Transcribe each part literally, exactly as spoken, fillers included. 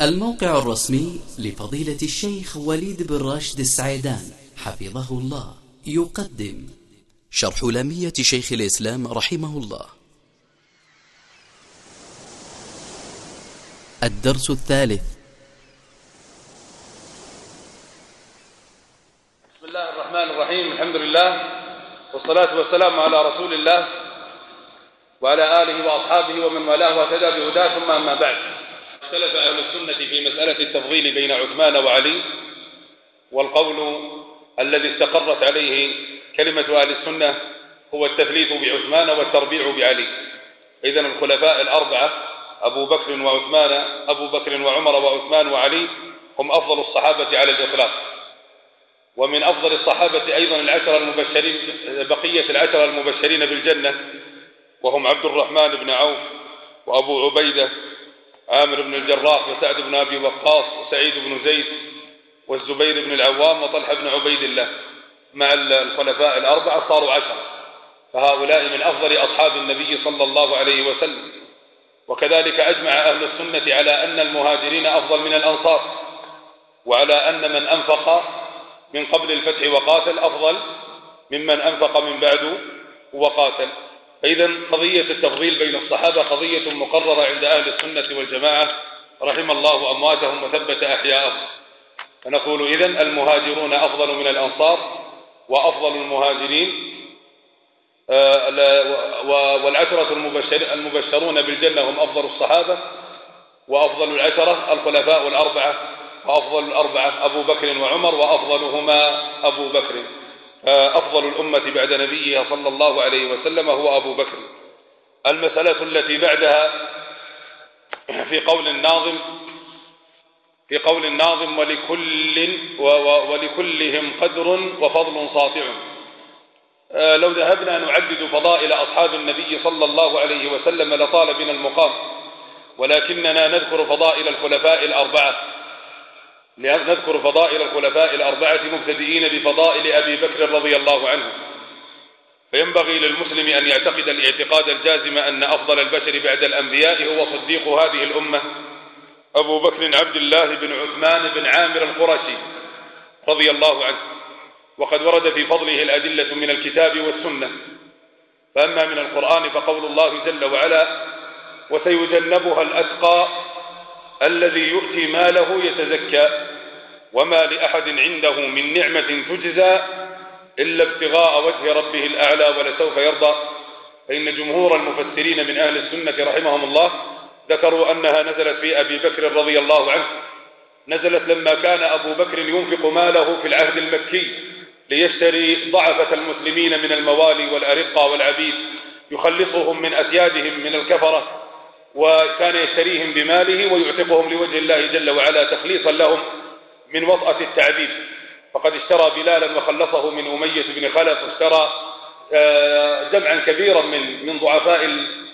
الموقع الرسمي لفضيلة الشيخ وليد بن راشد السعيدان حفظه الله يقدم شرح لامية شيخ الإسلام رحمه الله. الدرس الثالث. بسم الله الرحمن الرحيم. الحمد لله والصلاة والسلام على رسول الله وعلى آله وأصحابه ومن والاه واهتدى بهداه، ثم أما بعد. اختلف أهل السنة في مسألة التفضيل بين عثمان وعلي، والقول الذي استقرت عليه كلمة أهل السنة هو التثليث بعثمان والتربيع بعلي. إذن الخلفاء الأربعة أبو بكر وعثمان أبو بكر وعمر وعثمان وعلي هم أفضل الصحابة على الإطلاق، ومن أفضل الصحابة أيضا العشرة المبشرين بقية العشرة المبشرين بالجنة، وهم عبد الرحمن بن عوف وأبو عبيدة عامر بن الجراح وسعد بن أبي وقاص وسعيد بن زيد والزبير بن العوام وطلحة بن عبيد الله. مع الخلفاء الأربعة صاروا عشرة، فهؤلاء من أفضل أصحاب النبي صلى الله عليه وسلم. وكذلك أجمع أهل السنة على أن المهاجرين أفضل من الأنصار، وعلى أن من أنفق من قبل الفتح وقاتل أفضل ممن أنفق من بعد وقاتل. إذن قضية التفضيل بين الصحابة قضية مقررة عند أهل السنة والجماعة رحم الله أمواتهم وثبت أحياءهم. فنقول إذن المهاجرون أفضل من الأنصار، وأفضل المهاجرين والعشرة المبشرون بالجنة هم أفضل الصحابة، وأفضل العشرة الخلفاء الأربعة، وأفضل الأربعة أبو بكر وعمر، وأفضلهما أبو بكر. أفضل الأمة بعد نبيها صلى الله عليه وسلم هو أبو بكر. المسألة التي بعدها في قول الناظم في قول الناظم ولكل ولكلهم قدر وفضل ساطع. لو ذهبنا نعدد فضائل أصحاب النبي صلى الله عليه وسلم لطال بنا المقام، ولكننا نذكر فضائل الخلفاء الأربعة نذكر فضائل الخلفاء الأربعة مبتدئين بفضائل أبي بكر رضي الله عنه. فينبغي للمسلم أن يعتقد الاعتقاد الجازم أن أفضل البشر بعد الأنبياء هو صديق هذه الأمة أبو بكر عبد الله بن عثمان بن عامر القرشي رضي الله عنه. وقد ورد في فضله الأدلة من الكتاب والسنة. فأما من القرآن فقول الله جل وعلا وسيجنبها الأتقى الذي يؤتي ماله يتزكى وما لأحد عنده من نعمة تجزى إلا ابتغاء وجه ربه الأعلى ولسوف يرضى. فإن جمهور المفسرين من أهل السنة رحمهم الله ذكروا أنها نزلت في أبي بكر رضي الله عنه. نزلت لما كان أبو بكر ينفق ماله في العهد المكي ليشتري ضعفة المسلمين من الموالي والأرقة والعبيد، يخلصهم من أسيادهم من الكفرة، وكان يشتريهم بماله ويعتقهم لوجه الله جل وعلا تخليصا لهم من وطأة التعذيب. فقد اشترى بلالا وخلصه من أمية بن خلف، واشترى جمعا كبيرا من من ضعفاء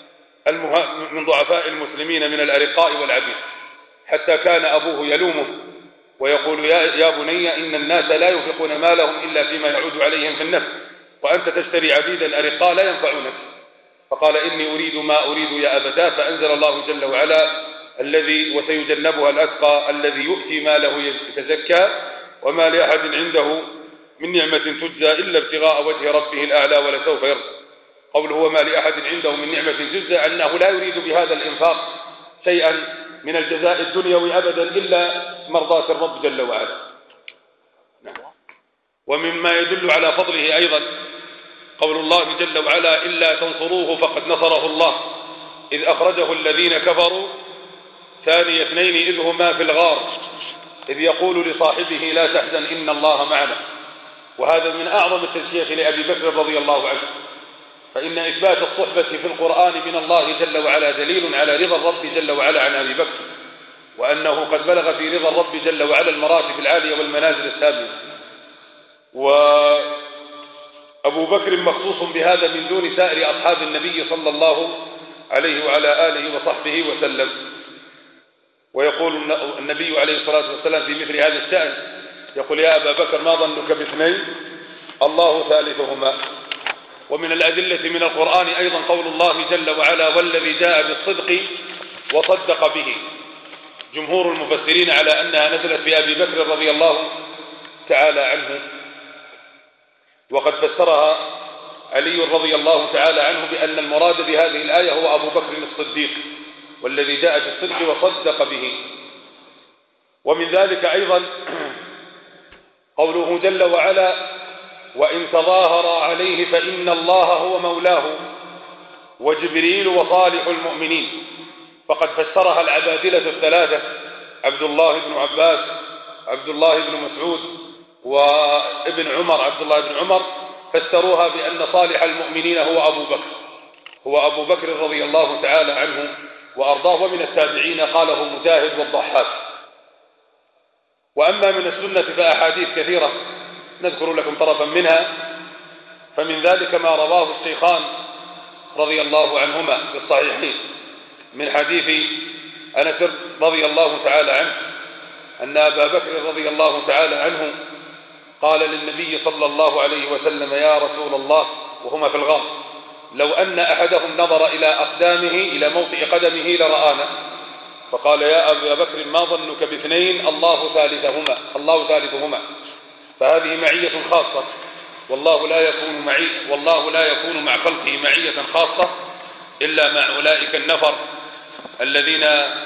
من ضعفاء المسلمين من الأرقاء والعبيد، حتى كان أبوه يلومه ويقول يا بني إن الناس لا ينفقون مالهم إلا فيما يعود عليهم في النفس، وأنت تشتري عبيدا أرقاء لا ينفعونك. فقال إني أريد ما أريد يا أبتاه. فأنزل الله جل وعلا الذي وسيجنبها الأتقى الذي يؤتي ماله يتزكى وما لأحد عنده من نعمة تجزى إلا ابتغاء وجه ربه الأعلى ولسوف يرضى. قوله وما لأحد عنده من نعمة تجزى أنه لا يريد بهذا الإنفاق شيئا من الجزاء الدنيوي أبدا إلا مرضاة الرب جل وعلا. ومما يدل على فضله أيضا قول الله جل وعلا إلا تنصروه فقد نصره الله إذ أخرجه الذين كفروا ثاني اثنين إذ هما في الغار إذ يقول لصاحبه لا تحزن إن الله معنا. وهذا من أعظم التشجيع لأبي بكر رضي الله عنه. فإن إثبات الصحبة في القرآن من الله جل وعلا دليل على رضا الرب جل وعلا عن أبي بكر، وأنه قد بلغ في رضا الرب جل وعلا المراتب العالية والمنازل السامية. وأبو بكر مخصوص بهذا من دون سائر أصحاب النبي صلى الله عليه وعلى آله وصحبه وسلم. ويقول النبي عليه الصلاة والسلام في مثل هذا الشأن يقول يا أبا بكر ما ظنك باثنين الله ثالثهما. ومن الأدلة من القرآن أيضا قول الله جل وعلا والذي جاء بالصدق وصدق به. جمهور المفسرين على أنها نزلت في أبي بكر رضي الله تعالى عنه، وقد فسرها علي رضي الله تعالى عنه بأن المراد بهذه الآية هو أبو بكر الصديق والذي جاء بالصدق وصدق به. ومن ذلك أيضا قوله جل وعلا: وإن تظاهر عليه فإن الله هو مولاه وجبريل وصالح المؤمنين. فقد فسرها العبادلة الثلاثة عبد الله بن عباس، عبد الله بن مسعود، وابن عمر عبد الله بن عمر، فسروها بأن صالح المؤمنين هو أبو بكر هو أبو بكر رضي الله تعالى عنه وأرضاه. ومن التابعين قاله مجاهد والضحاك. وأما من السنة فأحاديث كثيرة نذكر لكم طرفا منها. فمن ذلك ما رواه الشيخان رضي الله عنهما في الصحيحين من حديث أنس رضي الله تعالى عنه أن أبا بكر رضي الله تعالى عنه قال للنبي صلى الله عليه وسلم: يا رسول الله، وهما في الغار: لو أن أحدهم نظر إلى أقدامه إلى موطئ قدمه لرآنا. فقال: يا أبا بكر، ما ظنك باثنين الله ثالثهما الله ثالثهما فهذه معية خاصة، والله لا يكون معي والله لا يكون مع خلقه معية خاصة إلا مع أولئك النفر الذين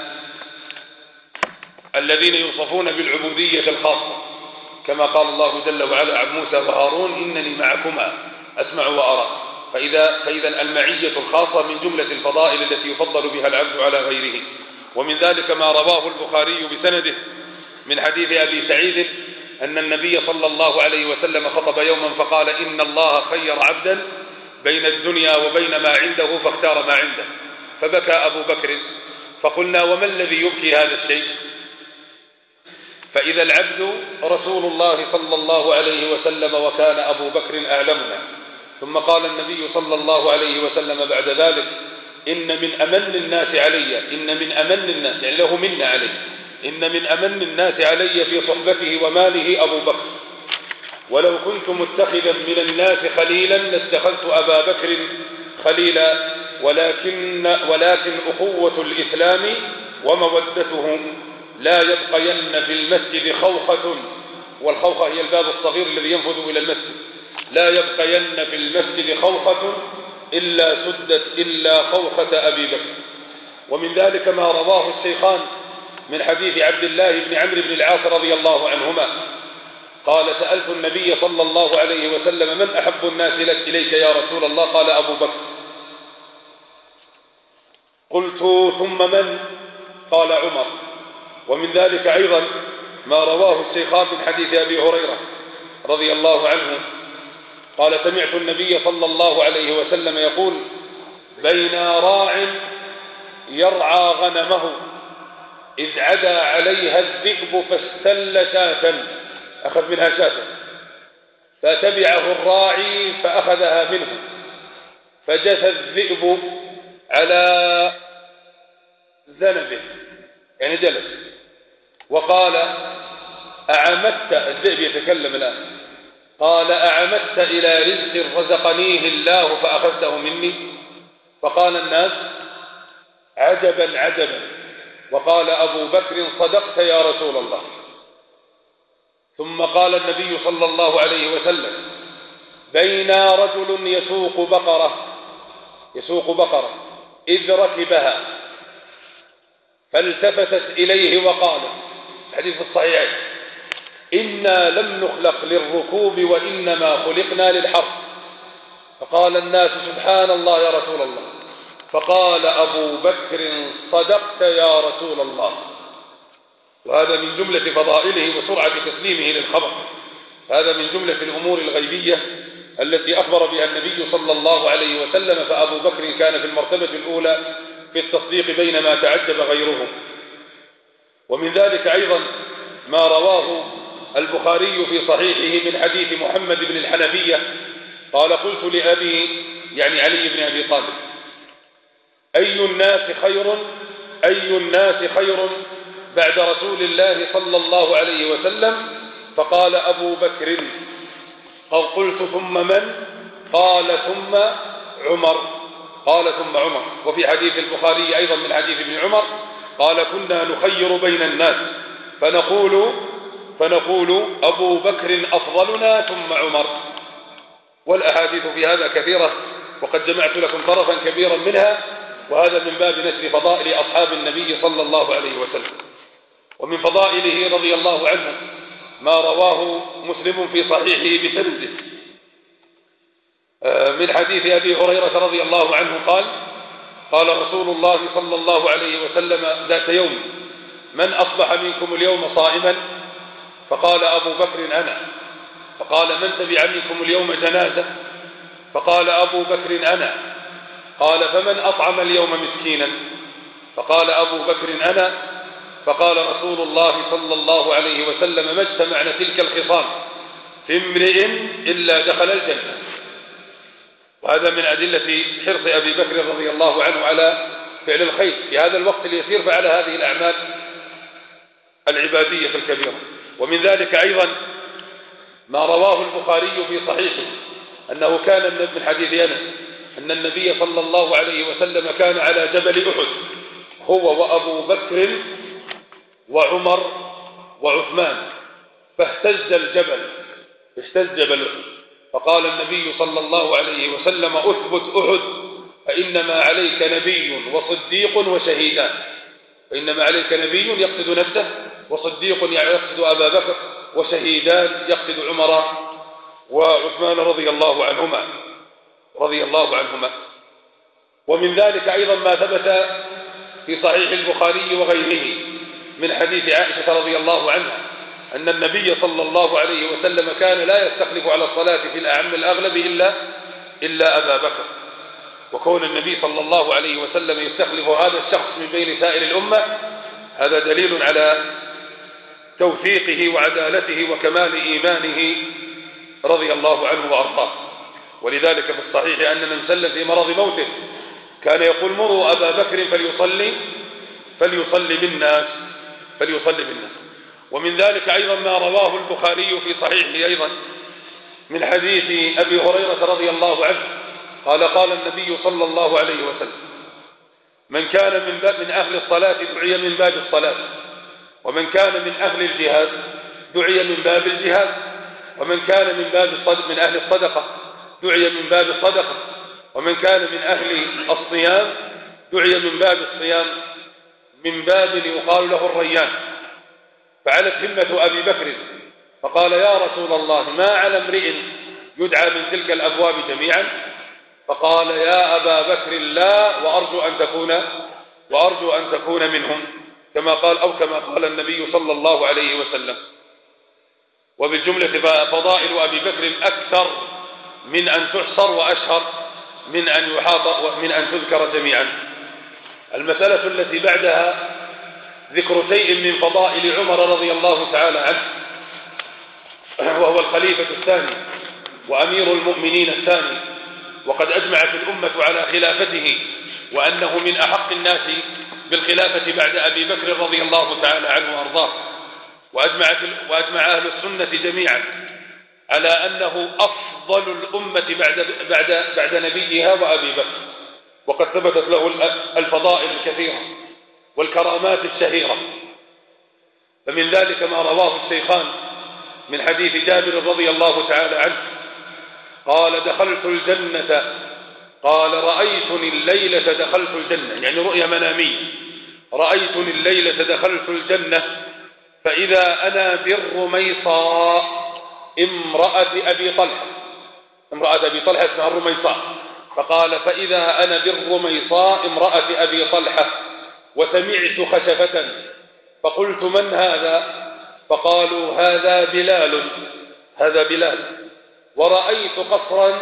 الذين يوصفون بالعبودية الخاصة، كما قال الله جل وعلا عن موسى وهارون: إنني معكما أسمع وأرى. فإذا, فإذا المعية الخاصة من جملة الفضائل التي يفضل بها العبد على غيره. ومن ذلك ما رواه البخاري بسنده من حديث أبي سعيد أن النبي صلى الله عليه وسلم خطب يوما فقال: إن الله خير عبدا بين الدنيا وبين ما عنده فاختار ما عنده. فبكى أبو بكر، فقلنا: وما الذي يبكي هذا الشيء؟ فإذا العبد رسول الله صلى الله عليه وسلم، وكان أبو بكر أعلمنا. ثم قال النبي صلى الله عليه وسلم بعد ذلك: إن من أمن الناس علي إن من أمن الناس يعني له منا عليه إن من أمن الناس علي في صحبته وماله أبو بكر، ولو كنت متخذا من الناس خليلا لاتخذت أبا بكر خليلا، ولكن ولكن أخوة الإسلام ومودته لا يبقين في المسجد خوخة، والخوخة هي الباب الصغير الذي ينفذ إلى المسجد، لا يبقين في المسجد خوخة إلا سدت إلا خوخة أبي بكر. ومن ذلك ما رواه الشيخان من حديث عبد الله بن عمرو بن العاص رضي الله عنهما قال: سألت النبي صلى الله عليه وسلم: من أحب الناس إليك يا رسول الله؟ قال: أبو بكر. قلت: ثم من؟ قال: عمر. ومن ذلك أيضا ما رواه الشيخان من حديث أبي هريرة رضي الله عنه قال: سمعت النبي صلى الله عليه وسلم يقول: بين راع يرعى غنمه إذ عدا عليها الذئب فاستل شاة، أخذ منها شاة، فتبعه الراعي فأخذها منه، فجثى الذئب على ذنبه يعني جلس، وقال: أعمدت، الذئب يتكلم الآن، قال: أعمدت إلى رزق رزقنيه الله فأخذته مني؟ فقال الناس: عجبا عجبا. وقال أبو بكر: صدقت يا رسول الله. ثم قال النبي صلى الله عليه وسلم: بين رجل يسوق بقرة يسوق بقرة إذ ركبها فالتفتت إليه وقالت، حديث الصحيحين: إنا لم نخلق للركوب وإنما خلقنا للحرث. فقال الناس: سبحان الله يا رسول الله. فقال أبو بكر: صدقت يا رسول الله. وهذا من جملة فضائله وسرعة تسليمه للخبر، هذا من جملة الأمور الغيبية التي أخبر بها النبي صلى الله عليه وسلم. فأبو بكر كان في المرتبة الأولى في التصديق بينما تعجب غيره. ومن ذلك أيضا ما رواه البخاري في صحيحه من حديث محمد بن الحنفية قال: قلت لأبي يعني علي بن أبي طالب: أي الناس خير أي الناس خير بعد رسول الله صلى الله عليه وسلم؟ فقال أبو بكر. قلت: ثم من؟ قال: ثم عمر. قال: ثم عمر. وفي حديث البخاري أيضا من حديث ابن عمر قال كنا نخير بين الناس فنقول فنقول أبو بكر أفضلنا ثم عمر. والأحاديث في هذا كثيرة، وقد جمعت لكم طرفا كبيرا منها، وهذا من باب نشر فضائل أصحاب النبي صلى الله عليه وسلم. ومن فضائله رضي الله عنه ما رواه مسلم في صحيحه بسنده من حديث أبي هريرة رضي الله عنه قال قال رسول الله صلى الله عليه وسلم ذات يوم: من أصبح منكم اليوم صائما؟ فقال أبو بكر أنا. فقال: من تبع منكم اليوم جنازة؟ فقال أبو بكر أنا. قال: فمن أطعم اليوم مسكينا؟ فقال أبو بكر أنا. فقال رسول الله صلى الله عليه وسلم: ما اجتمعنا تلك الخصام في امرئ إلا دخل الجنة. وهذا من أدلة حرص أبي بكر رضي الله عنه على فعل الخير في هذا الوقت اليسير، فعل هذه الأعمال العبادية الكبيرة. ومن ذلك أيضا ما رواه البخاري في صحيحه أنه كان من حديث أنس أن النبي صلى الله عليه وسلم كان على جبل أحد هو وأبو بكر وعمر وعثمان، فاهتز الجبل اهتز جبل أحد، فقال النبي صلى الله عليه وسلم: أثبت أحد فإنما عليك نبي وصديق وشهيدان. فإنما عليك نبي يقصد نفسه، وصديق يقصد أبا بكر، وشهيدان يقصد عمر وعثمان رضي الله عنهما رضي الله عنهما. ومن ذلك أيضا ما ثبت في صحيح البخاري وغيره من حديث عائشة رضي الله عنها أن النبي صلى الله عليه وسلم كان لا يستخلف على الصلاة في الأعم الأغلب إلا إلا أبا بكر. وكون النبي صلى الله عليه وسلم يستخلف هذا الشخص من بين سائر الأمة هذا دليل على توثيقه وعدالته وكمال إيمانه رضي الله عنه وأرضاه. ولذلك في الصحيح أن من سلم في مرض موته كان يقول: مروا أبا بكر فليصلي فليصلي بالناس فليصلي بالناس. ومن ذلك أيضا ما رواه البخاري في صحيحه أيضا من حديث أبي هريرة رضي الله عنه قال: قال النبي صلى الله عليه وسلم: من كان من باب من أهل الصلاة دعي من باب الصلاة، ومن كان من أهل الجهاد دعي من باب الجهاد، ومن كان من باب الصدق من أهل الصدقة دعي من باب الصدقة، ومن كان من أهل الصيام دعي من باب الصيام، من باب يقال له الريان. فعلت همة أبي بكر فقال: يا رسول الله، ما على امرئ يدعى من تلك الأبواب جميعا؟ فقال: يا أبا بكر لا، وأرجو أن تكون وأرجو أن تكون منهم، كما قال أو كما قال النبي صلى الله عليه وسلم. وبالجملة فضائل أبي بكر أكثر من أن تحصر وأشهر من أن يحاط ومن أن تذكر جميعا. المسألة التي بعدها ذكر شيء من فضائل عمر رضي الله تعالى عنه، وهو الخليفة الثاني وأمير المؤمنين الثاني، وقد أجمعت الأمة على خلافته وأنه من أحق الناس بالخلافة بعد أبي بكر رضي الله تعالى عنه وأرضاه. وأجمعت وأجمع أهل السنة جميعا على أنه أفضل الأمة بعد بعد بعد نبيها وأبي بكر، وقد ثبتت له الفضائل الكثيرة والكرامات الشهيرة. فمن ذلك ما رواه الشيخان من حديث جابر رضي الله تعالى عنه قال: دخلت الجنة قال رأيتني الليلة دخلت الجنة، يعني رؤيا منامية، رأيتني الليلة دخلت الجنة فإذا أنا بالرميصاء امرأة أبي طلحة، امرأة أبي طلحة اسمها الرميصاء، فقال: فإذا أنا بالرميصاء امرأة أبي طلحة وسمعت خشفة فقلت: من هذا؟ فقالوا: هذا بلال هذا بلال ورأيت قصرا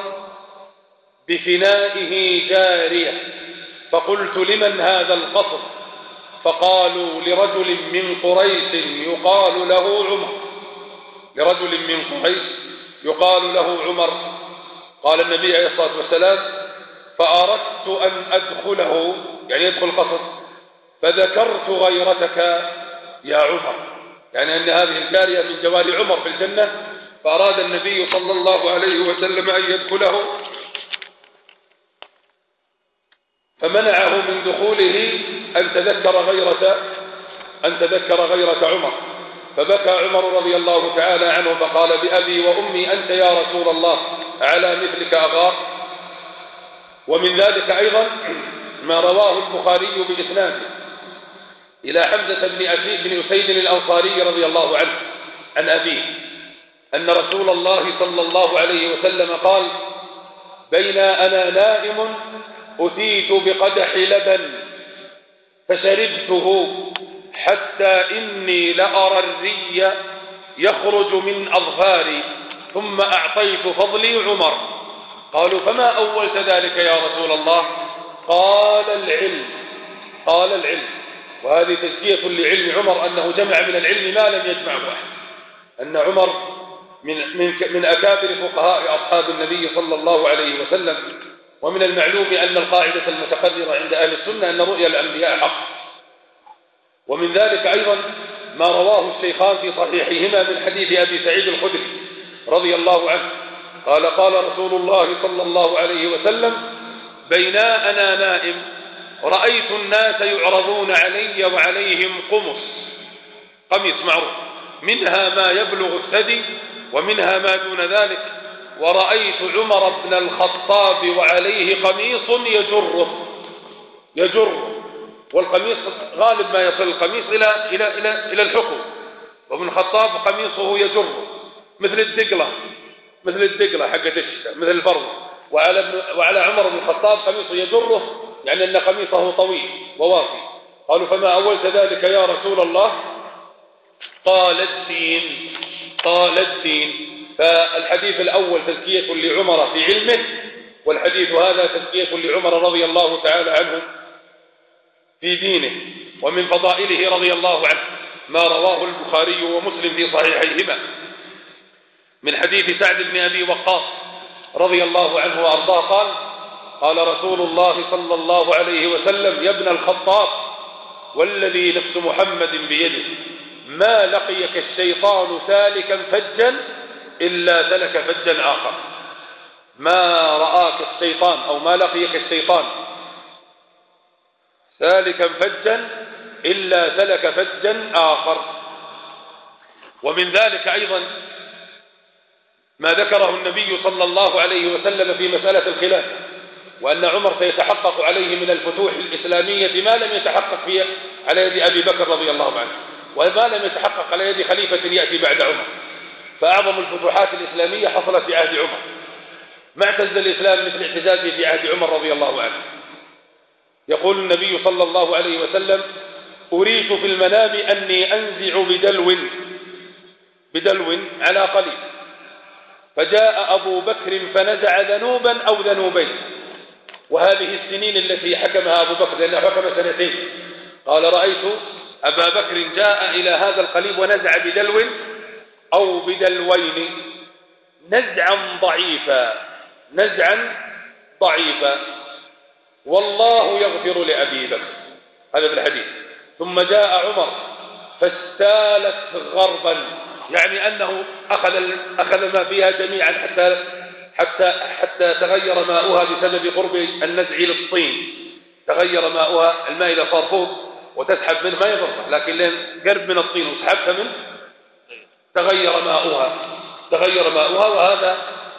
بفنائه جارية فقلت: لمن هذا القصر؟ فقالوا: لرجل من قريش يقال له عمر لرجل من قريش يقال له عمر. قال النبي عليه الصلاة والسلام: فأردت أن أدخله، يعني يدخل القصر، فذكرت غيرتك يا عمر، يعني أن هذه الجارية من جوار عمر في الجنة، فأراد النبي صلى الله عليه وسلم أن يدخله فمنعه من دخوله أن تذكر غيرة أن تذكر غيرة عمر، فبكى عمر رضي الله تعالى عنه فقال بأبي وأمي أنت يا رسول الله على مثلك أغار. ومن ذلك أيضا ما رواه البخاري بإسناده إلى حمزة بن أسيد بن أسيد الأنصاري رضي الله عنه عن أبيه أن رسول الله صلى الله عليه وسلم قال بين أنا نائم أتيت بقدح لبن فشربته حتى إني لأرى الري يخرج من أظفاري ثم أعطيت فضلي عمر. قالوا فما أولت ذلك يا رسول الله؟ قال العلم قال العلم وهذه تزكية لعلم عمر أنه جمع من العلم ما لم يجمعه أحد، أن عمر من, من, من أكابر فقهاء أصحاب النبي صلى الله عليه وسلم. ومن المعلوم أن القاعدة المتقررة عند أهل السنة أن رؤيا الأنبياء حق. ومن ذلك أيضا ما رواه الشيخان في صحيحهما من حديث أبي سعيد الخدري رضي الله عنه قال قال رسول الله صلى الله عليه وسلم بينا أنا نائم رأيت الناس يعرضون علي وعليهم قمص، قميص معروف، منها ما يبلغ الثدي ومنها ما دون ذلك، ورأيت عمر بن الخطاب وعليه قميص يجره يجره والقميص غالب ما يصل القميص إلى إلى إلى إلى الحقوق، وابن الخطاب قميصه يجره مثل الدقلة مثل الدقلة حقت الشتاء مثل الفرو، وعلى وعلى عمر بن الخطاب قميصه يجره يعني أن قميصه طويل ووافي. قالوا فما أولت ذلك يا رسول الله؟ قال الدين قال الدين. فالحديث الأول تزكية لعمر في علمه، والحديث هذا تزكية لعمر رضي الله تعالى عنه في دينه. ومن فضائله رضي الله عنه ما رواه البخاري ومسلم في صحيحيهما من حديث سعد بن أبي وقاص رضي الله عنه وأرضاه قال قال رسول الله صلى الله عليه وسلم يا ابن الخطاب والذي نفس محمد بيده ما لقيك الشيطان سالكا فجا إلا سلك فجا آخر. ما رآك الشيطان أو ما لقيك الشيطان سالكا فجا إلا سلك فجا آخر. ومن ذلك أيضا ما ذكره النبي صلى الله عليه وسلم في مسألة الخلافة، وأن عمر سيتحقق عليه من الفتوح الإسلامية ما لم يتحقق فيه على يد أبي بكر رضي الله عنه، وما لم يتحقق على يد خليفة يأتي بعد عمر. فأعظم الفتوحات الإسلامية حصلت في عهد عمر، ما اعتز الإسلام مثل اعتزازه في عهد عمر رضي الله عنه. يقول النبي صلى الله عليه وسلم أريت في المنام أني أنزع بدلو بدلو على قليل، فجاء أبو بكر فنزع ذنوبا أو ذنوبين، وهذه السنين التي حكمها أبو بكر لأنه حكم سنتين. قال رأيت أبا بكر جاء إلى هذا القليب ونزع بدلو أو بدلوين نزعا ضعيفا نزعا ضعيفا والله يغفر لأبي بكر. هذا في الحديث. ثم جاء عمر فاستالت غربا، يعني أنه أخذ, أخذ ما فيها جميعا حتى, حتى, حتى تغير ماؤها بسبب قرب النزع للطين، تغير ماؤها، الماء إذا صار فوق وتسحب منه ما يضرها، لكن لين قرب من الطين وسحبت منه تغير ماؤها تغير ماؤها وهذا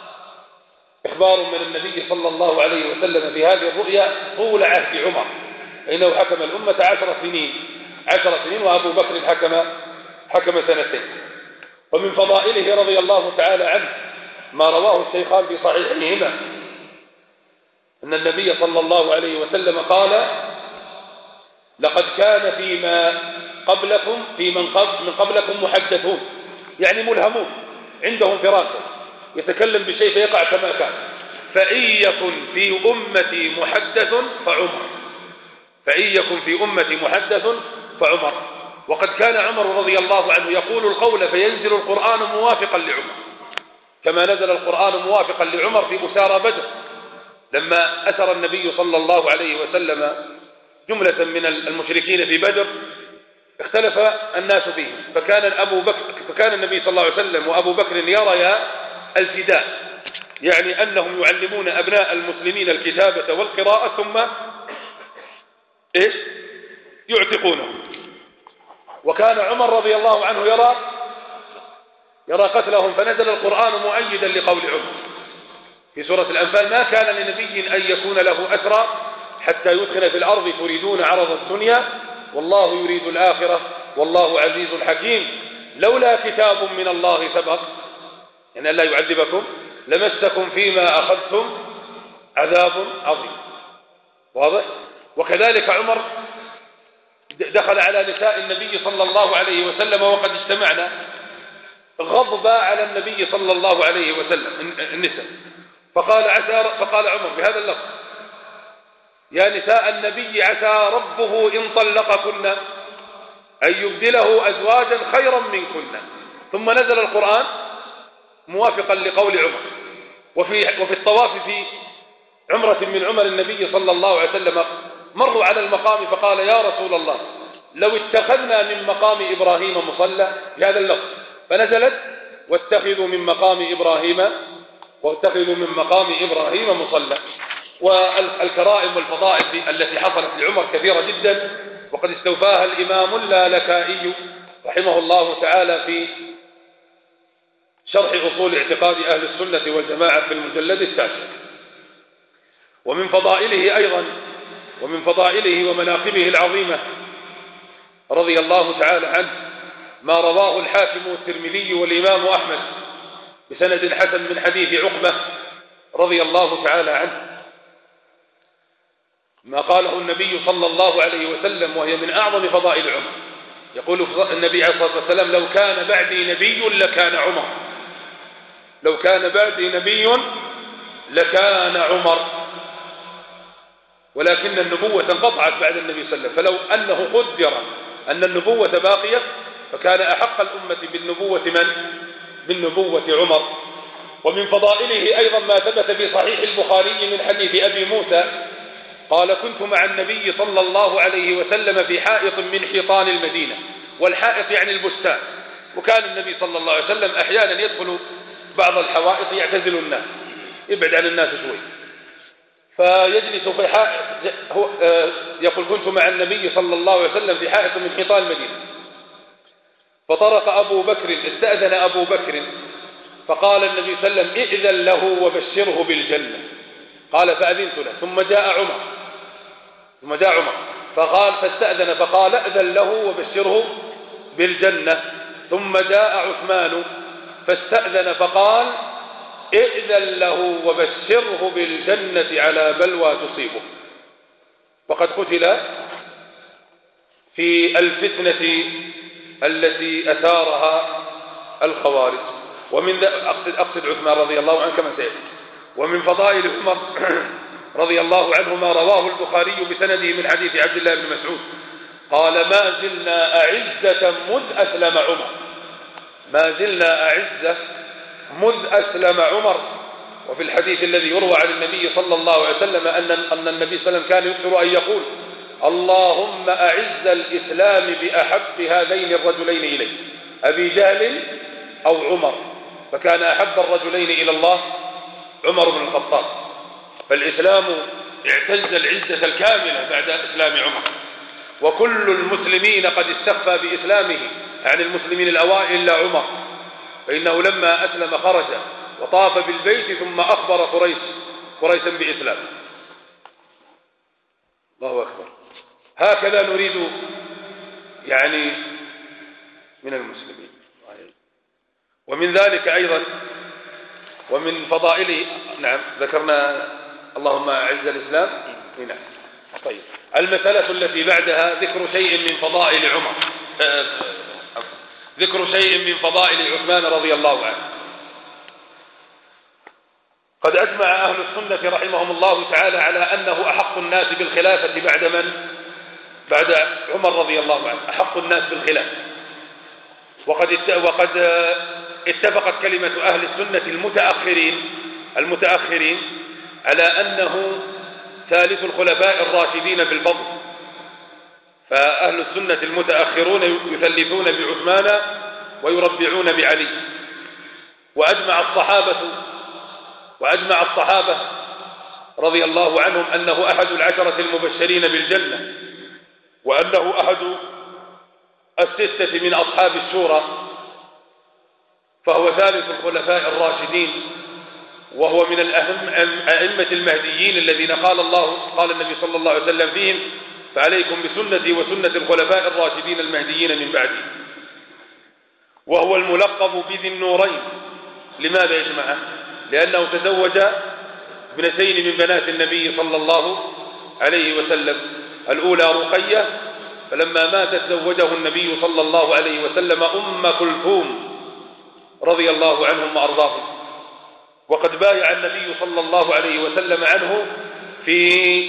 إخبار من النبي صلى الله عليه وسلم في هذه الرؤيا طول عهد عمر، إنه حكم الأمة عشر سنين عشر سنين وأبو بكر حكم حكم سنتين. ومن فضائله رضي الله تعالى عنه ما رواه الشيخان في صحيحهما أن النبي صلى الله عليه وسلم قال لقد كان فيما قبلكم في من, قبل من قبلكم محدثون، يعني ملهمون عندهم فراسة، يتكلم بشيء فيقع كما كان. فإن يكن في أمتي محدث فعمر فإن يكن في أمتي محدث فعمر. وقد كان عمر رضي الله عنه يقول القول فينزل القرآن موافقا لعمر، كما نزل القرآن موافقا لعمر في أسارى بدر لما أسر النبي صلى الله عليه وسلم جملة من المشركين في بدر اختلف الناس فيه، فكان أبو بكر فكان النبي صلى الله عليه وسلم وأبو بكر يريا الفداء، يعني أنهم يعلمون أبناء المسلمين الكتابة والقراءة ثم إيش يعتقونه. وكان عمر رضي الله عنه يرى يرى قتلهم، فنزل القرآن مؤيدا لقول عمر في سورة الأنفال: ما كان لنبي أن يكون له أسرى حتى يدخل في الأرض تريدون عرض الدنيا والله يريد الآخرة والله عزيز حكيم لولا كتاب من الله سبق يعني أن لا يعذبكم لمسكم فيما أخذتم عذاب عظيم. واضح؟ وكذلك عمر دخل على نساء النبي صلى الله عليه وسلم وقد اجتمعنا، غضب على النبي صلى الله عليه وسلم النساء، فقال عسى فقال عمر بهذا اللفظ: يا نساء النبي عسى ربه إن طلقكن أن يبدله أزواجا خيرا منكن. ثم نزل القرآن موافقا لقول عمر. وفي وفي الطواف في عمرة من عمر النبي صلى الله عليه وسلم مروا على المقام فقال: يا رسول الله لو اتخذنا من مقام إبراهيم مصلى، بهذا اللفظ، فنزلت: واتخذوا من مقام إبراهيم واتخذوا من مقام إبراهيم مصلى. والكرائم والفضائل التي حصلت لعمر كثيرة جدا، وقد استوفاها الإمام اللالكائي رحمه الله تعالى في شرح أصول اعتقاد أهل السنة والجماعة في المجلد التاسع. ومن فضائله أيضا ومن فضائله ومناقبه العظيمة رضي الله تعالى عنه ما رواه الحاكم والترمذي والإمام أحمد بسند حسن من حديث عقبة رضي الله تعالى عنه، ما قاله النبي صلى الله عليه وسلم وهي من أعظم فضائل عمر. يقول النبي عليه الصلاة والسلام: لو كان بعدي نبي لكان عمر، لو كان بعدي نبي لكان عمر، ولكن النبوة انقطعت بعد النبي صلى الله عليه وسلم، فلو أنه قدر أن النبوة باقية فكان أحق الأمة بالنبوة من؟ بالنبوة عمر. ومن فضائله أيضا ما ثبت في صحيح البخاري من حديث أبي موسى قال: كنت مع النبي صلى الله عليه وسلم في حائط من حيطان المدينة، والحائط يعني البستان، وكان النبي صلى الله عليه وسلم أحيانا يدخل بعض الحوائط يعتزل الناس، يبعد عن الناس شوي، فيجلس في حائط. هو يقول: كنت مع النبي صلى الله عليه وسلم في حائط من حيطان المدينة، فطرق أبو بكر، استأذن أبو بكر، فقال النبي صلى الله عليه وسلم: ائذن له وبشره بالجنة. قال: فأذنت له. ثم جاء عمر ثم جاء عمر فقال فاستأذن فقال: ائذن له وبشره بالجنة. ثم جاء عثمان فاستأذن فقال: ائذن له وبشره بالجنة على بلوى تصيبه. وقد قتل في الفتنة التي أثارها الخوارج. ومن أقصد, أقصد عثمان رضي الله عنه كما سيأتي. ومن فضائل عمر رضي الله عنه ما رواه البخاري بسنده من حديث عبد الله بن مسعود قال: ما زلنا أعزة مذ أسلم عمر، ما زلنا أعزة مذ أسلم عمر. وفي الحديث الذي يروى عن النبي صلى الله عليه وسلم أن أن النبي صلى الله عليه وسلم كان يكثر أن يقول: اللهم أعز الإسلام بأحب هذين الرجلين إليه، أبي جهل أو عمر، فكان أحب الرجلين إلى الله عمر بن الخطاب. فالإسلام اعتز العزة الكاملة بعد إسلام عمر، وكل المسلمين قد استخفى بإسلامه عن المسلمين الأوائل إلا عمر، فإنه لما أسلم خرج وطاف بالبيت ثم أخبر قريش قريشا بإسلامه. الله أكبر. هكذا نريد يعني من المسلمين. ومن ذلك أيضا ومن فضائله، نعم ذكرنا اللهم أعز الإسلام. نعم. طيب، المسألة التي بعدها ذكر شيء من فضائل عمر، ذكر شيء من فضائل عثمان رضي الله عنه. قد أجمع أهل السنة رحمهم الله تعالى على أنه أحق الناس بالخلافة بعد من؟ بعد عمر رضي الله عنه، أحق الناس بالخلافة. وقد وقد اتفقت كلمة أهل السنة المتأخرين المتأخرين على أنه ثالث الخلفاء الراشدين بالفضل، فأهل السنة المتأخرون يثلثون بعثمان ويربعون بعلي. وأجمع الصحابة وأجمع الصحابة رضي الله عنهم أنه أحد العشرة المبشرين بالجنة، وأنه أحد الستة من أصحاب الشورى، فهو ثالث الخلفاء الراشدين، وهو من الأهم أئمة المهديين الذين قال الله قال النبي صلى الله عليه وسلم فيهم: فعليكم بسنتي وسنة الخلفاء الراشدين المهديين من بعدي. وهو الملقب بذي النورين. لماذا يا جماعة؟ لأنه تزوج ابنتين من بنات النبي صلى الله عليه وسلم، الأولى رقية، فلما ماتت زوجه النبي صلى الله عليه وسلم أم كلثوم رضي الله عنهم وأرضاهم. وقد بايع النبي صلى الله عليه وسلم عنه في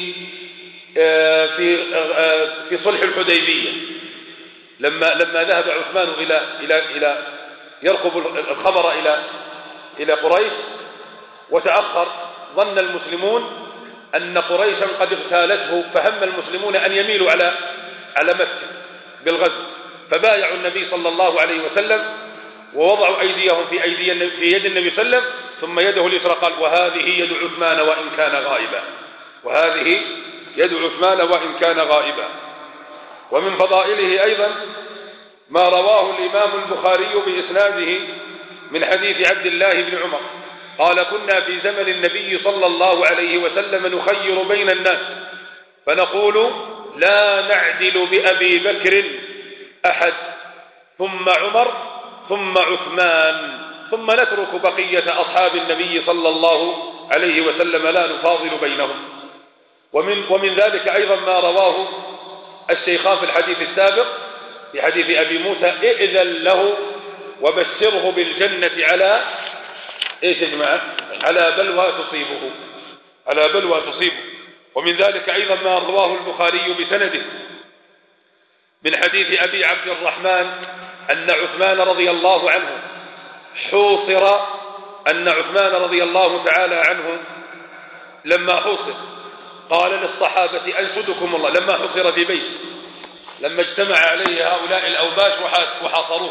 في في صلح الحديبية، لما لما ذهب عثمان إلى إلى إلى يرقب الخبر إلى إلى قريش وتأخر، ظن المسلمون أن قريشا قد اغتالته، فهم المسلمون أن يميلوا على على مكة بالغزو، فبايعوا النبي صلى الله عليه وسلم ووضعوا أيديهم في أيدي في يد النبي صلى الله عليه وسلم، ثم يده اليسرى قال: وهذه يد عثمان وإن كان غائبا، وهذه يد عثمان وإن كان غائبا. ومن فضائله أيضا ما رواه الإمام البخاري بإسناده من حديث عبد الله بن عمر قال: كنا في زمن النبي صلى الله عليه وسلم نخير بين الناس فنقول: لا نعدل بأبي بكر أحد، ثم عمر، ثم عثمان، ثم نترك بقية أصحاب النبي صلى الله عليه وسلم لا نفاضل بينهم. ومن, ومن ذلك أيضا ما رواه الشيخان في الحديث السابق في حديث أبي موسى: ائذن له وبشره بالجنة على إيش يا جماعة؟ على بلوى تصيبه، على بلوى تصيبه. ومن ذلك أيضا ما رواه البخاري بسنده من حديث أبي عبد الرحمن أن عثمان رضي الله عنه حوصر أن عثمان رضي الله تعالى عنه لما حوصر قال للصحابة: أنشدكم الله، لما حصر في بيت، لما اجتمع عليه هؤلاء الأوباش وحاصروه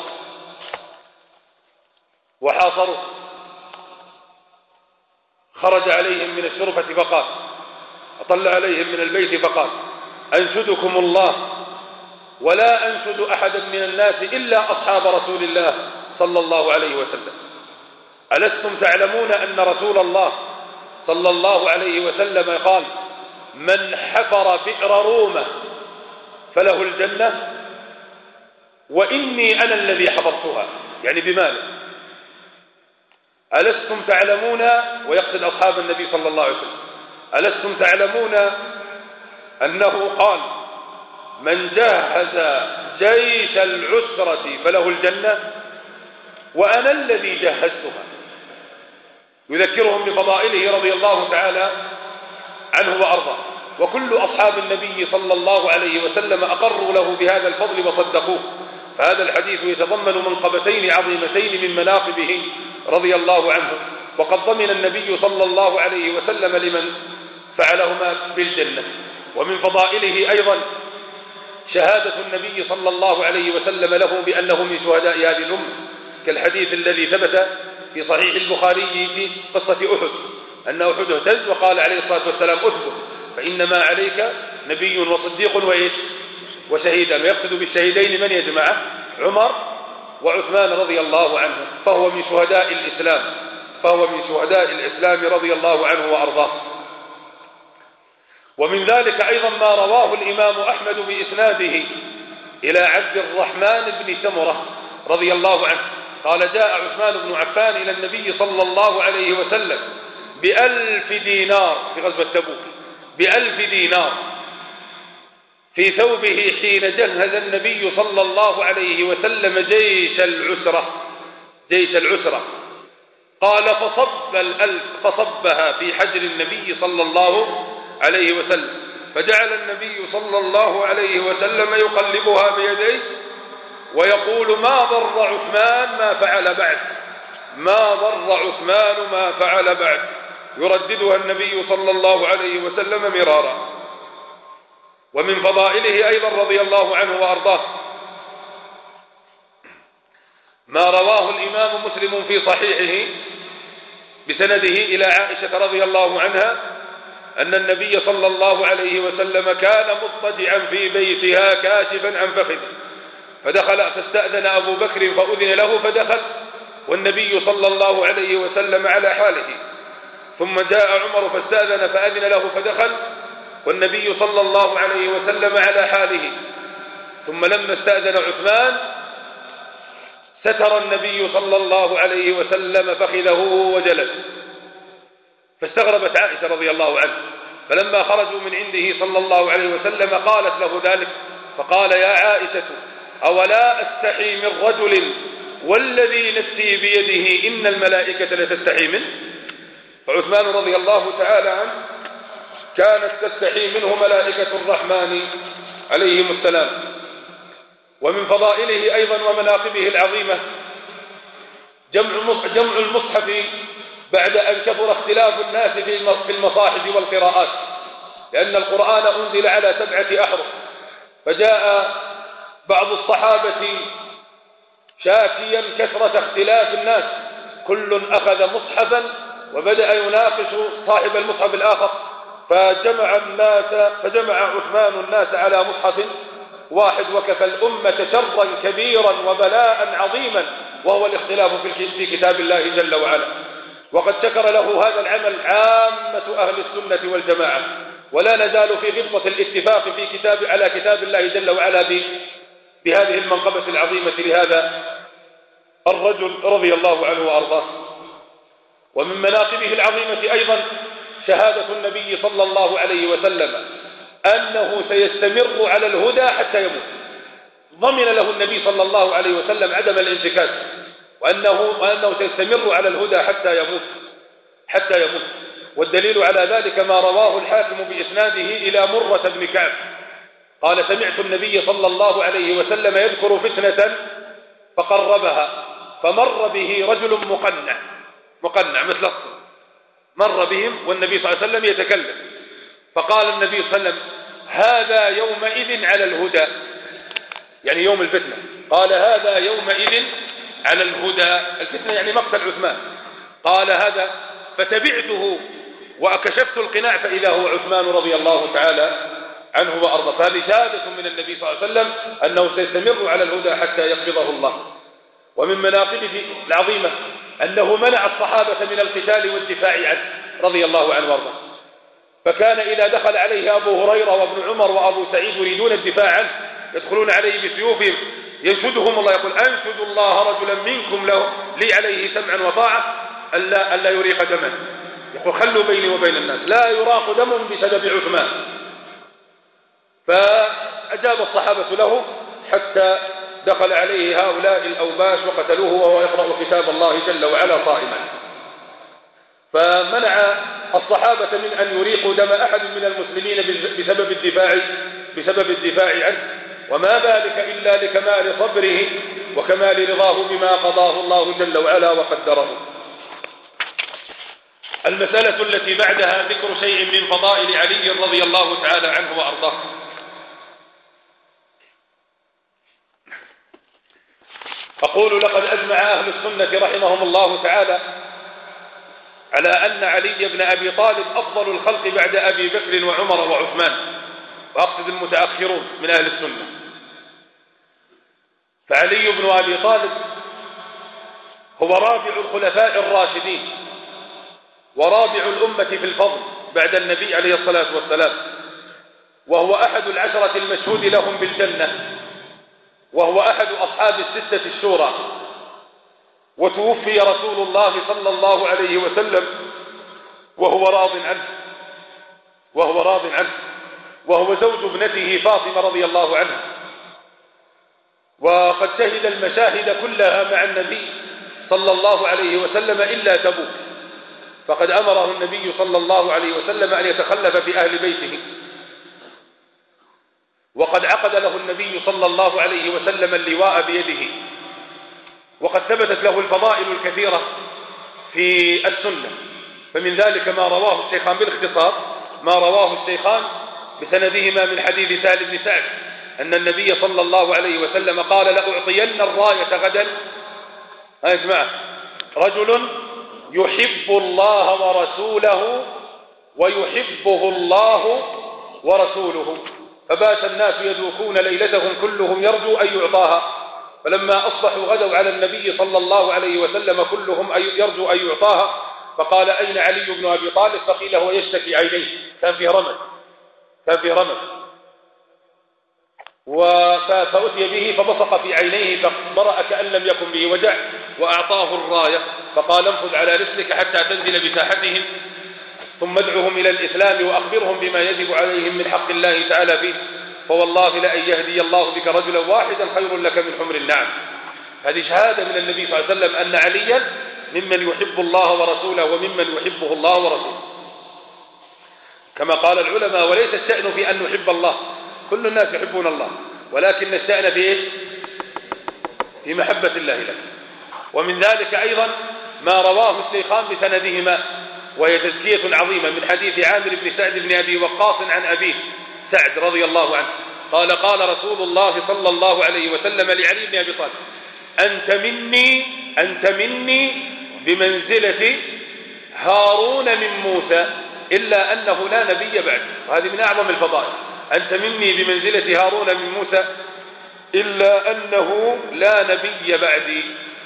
وحاصروه خرج عليهم من الشرفة فقال، أطل عليهم من البيت فقال: أنشدكم الله ولا أنشد أحدا من الناس إلا أصحاب رسول الله صلى الله عليه وسلم. ألستم تعلمون أن رسول الله صلى الله عليه وسلم قال: من حفر بئر رومة فله الجنة، وإني أنا الذي حفرتها، يعني بماله. ألستم تعلمون، ويقصد أصحاب النبي صلى الله عليه وسلم، ألستم تعلمون أنه قال: من جهز جيش العسرة فله الجنة، وأنا الذي جهزتها. يذكرهم بفضائله رضي الله تعالى عنه وأرضاه. وكل أصحاب النبي صلى الله عليه وسلم أقروا له بهذا الفضل وصدقوه. فهذا الحديث يتضمن منقبتين عظيمتين من مناقبه رضي الله عنه، وقد ضمن النبي صلى الله عليه وسلم لمن فعلهما بالجنة. ومن فضائله أيضا شهادة النبي صلى الله عليه وسلم له بأنه من شهداء هذه الأمة، كالحديث الذي ثبت في صحيح البخاري في قصة أحد، أن أحد اهتز وقال عليه الصلاة والسلام: أثبت فإنما عليك نبي وصديق وإيش وشهيدا. ويقصد بالشهيدين من يا جماعة؟ عمر وعثمان رضي الله عنه، فهو من شهداء الإسلام فهو من شهداء الإسلام رضي الله عنه وأرضاه. ومن ذلك أيضا ما رواه الإمام أحمد بإسناده إلى عبد الرحمن بن سمرة رضي الله عنه قال: جاء عثمان بن عفان إلى النبي صلى الله عليه وسلم بألف دينار في غزوة تبوك، بألف دينار في ثوبه حين جهز النبي صلى الله عليه وسلم جيش العسرة جيش العسرة قال: فصب الألف فصبها في حجر النبي صلى الله عليه وسلم، فجعل النبي صلى الله عليه وسلم يقلبها بيديه ويقول: ما ضر عثمان ما فعل بعد، ما ضر عثمان ما فعل بعد، يرددها النبي صلى الله عليه وسلم مرارا. ومن فضائله أيضا رضي الله عنه وأرضاه ما رواه الإمام مسلم في صحيحه بسنده إلى عائشة رضي الله عنها أن النبي صلى الله عليه وسلم كان مضطجعا في بيتها كاشفا عن فخذه، فدخل فاستأذن أبو بكر فأذن له فدخل والنبي صلى الله عليه وسلم على حاله، ثم جاء عمر فاستأذن فأذن له فدخل والنبي صلى الله عليه وسلم على حاله، ثم لما استأذن عثمان ستر النبي صلى الله عليه وسلم فخذه وجلس، فاستغربت عائشة رضي الله عنها، فلما خرجوا من عنده صلى الله عليه وسلم قالت له ذلك، فقال يا عائشة أولا أستحي من رجل والذي نفسي بيده إن الملائكة لتستحي منه؟ فعثمان رضي الله تعالى عنه كانت تستحي منه ملائكة الرحمن عليهم السلام. ومن فضائله أيضا ومناقبه العظيمة جمع جمع المصحف بعد أن كثر اختلاف الناس في المصاحف والقراءات، لأن القرآن أنزل على سبعة أحرف، فجاء بعض الصحابة شاكيا كثرة اختلاف الناس، كل أخذ مصحفا وبدأ يناقش صاحب المصحف الآخر، فجمع الناس فجمع عثمان الناس على مصحف واحد وكفى الأمة شرا كبيرا وبلاء عظيما وهو الاختلاف في كتاب الله جل وعلا. وقد شكر له هذا العمل عامة أهل السنة والجماعة، ولا نزال في غبطة الاتفاق في كتاب على كتاب الله جل وعلا بهذه المنقبة العظيمة لهذا الرجل رضي الله عنه وأرضاه. ومن مناقبه العظيمة أيضا شهادة النبي صلى الله عليه وسلم أنه سيستمر على الهدى حتى يموت، ضمن له النبي صلى الله عليه وسلم عدم الانتكاس، وأنه, وأنه سيستمر على الهدى حتى يموت حتى يموت والدليل على ذلك ما رواه الحاكم بإسناده إلى مرة بن كعب قال سمعت النبي صلى الله عليه وسلم يذكر فتنة فقربها، فمر به رجل مقنع مقنع مثل الصل، مر بهم والنبي صلى الله عليه وسلم يتكلم، فقال النبي صلى الله عليه وسلم هذا يومئذ على الهدى، يعني يوم الفتنة، قال هذا يومئذ على الهدى، الفتنة يعني مقتل عثمان، قال هذا فتبعته وأكشفت القناع فإذا هو عثمان رضي الله تعالى عنه وأرضاه. فهذه شهادة من النبي صلى الله عليه وسلم أنه سيستمر على الهدى حتى يقبضه الله. ومن مناقبه العظيمة أنه منع الصحابة من القتال والدفاع عنه رضي الله عنه وارضاه، فكان إذا دخل عليه أبو هريرة وابن عمر وأبو سعيد يريدون الدفاع عنه يدخلون عليه بسيوفهم ينشدهم الله، يقول أنشد الله رجلا منكم له لي عليه سمعا وطاعة ألا, ألا يريق دما، يقول خلوا بيني وبين الناس لا يراق دم بسبب عثمان. فأجاب الصحابة له حتى دخل عليه هؤلاء الأوباش وقتلوه وهو يقرأ كتاب الله جل وعلا صائما. فمنع الصحابة من أن يريقوا دم أحد من المسلمين بسبب الدفاع بسبب الدفاع عنه، وما ذلك إلا لكمال صبره وكمال رضاه بما قضاه الله جل وعلا وقدره. المسألة التي بعدها ذكر شيء من فضائل علي رضي الله تعالى عنه وأرضاه. أقول لقد أجمع أهل السنة رحمهم الله تعالى على أن علي بن أبي طالب أفضل الخلق بعد أبي بكر وعمر وعثمان، وأقصد المتأخرون من أهل السنة. فعلي بن أبي طالب هو رابع الخلفاء الراشدين ورابع الأمة في الفضل بعد النبي عليه الصلاة والسلام، وهو أحد العشرة المشهود لهم بالجنة، وهو أحد أصحاب الستة الشورى، وتوفي رسول الله صلى الله عليه وسلم وهو راض عنه وهو راض عنه وهو زوج ابنته فاطمة رضي الله عنها، وقد شهد المشاهد كلها مع النبي صلى الله عليه وسلم إلا تبوك، فقد أمره النبي صلى الله عليه وسلم أن يتخلف في أهل بيته، وقد عقد له النبي صلى الله عليه وسلم اللواء بيده، وقد ثبتت له الفضائل الكثيرة في السنة. فمن ذلك ما رواه الشيخان بالاختصار، ما رواه الشيخان بسندهما من حديث سهل بن سعد أن النبي صلى الله عليه وسلم قال لأعطين الراية غدا أسمع رجل يحب الله ورسوله ويحبه الله ورسوله. فبات الناس يذوقون ليلتهم كلهم يرجو أن يعطاها، فلما أصبحوا غدوا على النبي صلى الله عليه وسلم كلهم يرجو أن يعطاها، فقال أين علي بن أبي طالب؟ فقيل هو يشتكي عينيه، كان فيه رمد كان فيه رمد فأتي به فبصق في عينيه فبرأ كأن لم يكن به وجع، وأعطاه الراية فقال انفذ على رسلك حتى تنزل بساحتهم ثم ادعهم إلى الإسلام وأخبرهم بما يجب عليهم من حق الله تعالى فيه، فوالله لأن يهدي الله بك رجلا واحدا خير لك من حمر النعم. هذه شهادة من النبي صلى الله عليه وسلم أن عليا ممن يحب الله ورسوله وممن يحبه الله ورسوله، كما قال العلماء: وليس الشأن في أن نحب الله، كل الناس يحبون الله، ولكن الشأن في إيش؟ في محبة الله لك. ومن ذلك أيضا ما رواه الشيخان بسندهما، وهي تزكية عظيمة، من حديث عامر بن سعد بن أبي وقاص عن أبيه سعد رضي الله عنه قال: قال رسول الله صلى الله عليه وسلم لعلي بن أبي طالب: أنت مني أنت مني بمنزلة هارون من موسى إلا أنه لا نبي بعد. وهذه من أعظم الفضائل، أنت مني بمنزلة هارون من موسى إلا أنه لا نبي بعدي.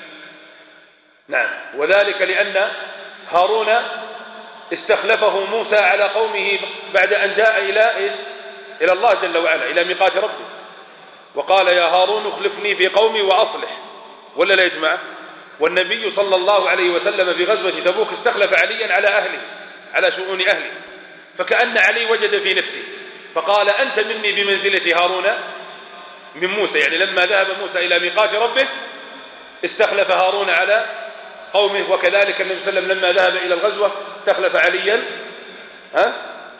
نعم، وذلك لأن هارون استخلفه موسى على قومه بعد أن جاء إلى إيه؟ إلى الله جل وعلا، إلى ميقات ربه، وقال: يا هارون اخلفني في قومي وأصلح. ولا لا يجمع؟ والنبي صلى الله عليه وسلم في غزوة تبوك استخلف عليا على أهله، على شؤون أهله، فكأن علي وجد في نفسه فقال: أنت مني بمنزلة هارون من موسى، يعني لما ذهب موسى إلى ميقات ربه استخلف هارون على قومه. وكذلك النبي صلى الله عليه وسلم لما ذهب إلى الغزوة استخلف عليا. ها؟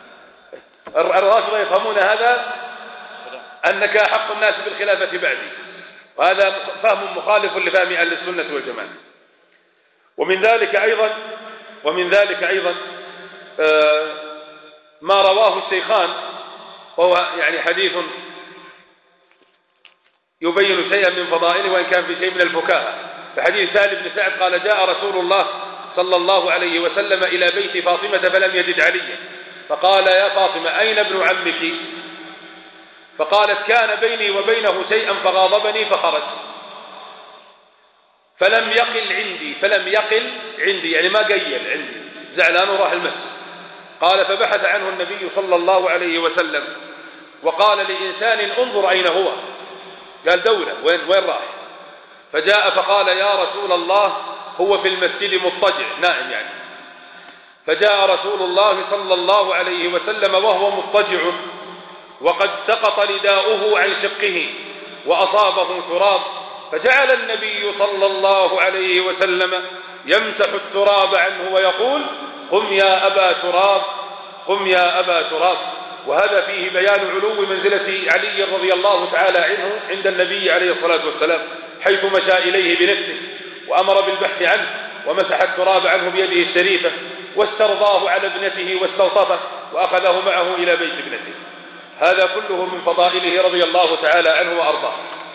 الرافضة يفهمون هذا أنك أحق الناس بالخلافة بعدي، وهذا فهم مخالف لفهم أهل السنة والجماعة. ومن ذلك أيضا ومن ذلك أيضا آه ما رواه الشيخان، وهو يعني حديث يبين شيئا من فضائله وإن كان في شيء من الفكاهة. فحديث سالم بن سعد قال: جاء رسول الله صلى الله عليه وسلم إلى بيت فاطمة فلم يجد عليا، فقال: يا فاطمة أين ابن عمك؟ فقالت: كان بيني وبينه شيئا فغاضبني فخرج، فلم يقل عندي فلم يقل عندي يعني ما قيل عندي، زعلان وراح المسجد. قال: فبحث عنه النبي صلى الله عليه وسلم وقال لإنسان: انظر أين هو؟ قال: دولة، وين وين راح؟ فجاء فقال: يا رسول الله هو في المسجد مضطجع نائم يعني. فجاء رسول الله صلى الله عليه وسلم وهو مضطجع وقد سقط رداؤه عن شقه وأصابه تراب، فجعل النبي صلى الله عليه وسلم يمسح التراب عنه ويقول: قم يا أبا تراب قم يا أبا تراب. وهذا فيه بيان علو منزلة علي رضي الله تعالى عنه عند النبي عليه الصلاة والسلام، حيث مشى إليه بنفسه وأمر بالبحث عنه ومسح التراب عنه بيده الشريفة، واسترضاه على ابنته واستلطفه وأخذه معه إلى بيت ابنته. هذا كله من فضائله رضي الله تعالى عنه وأرضاه.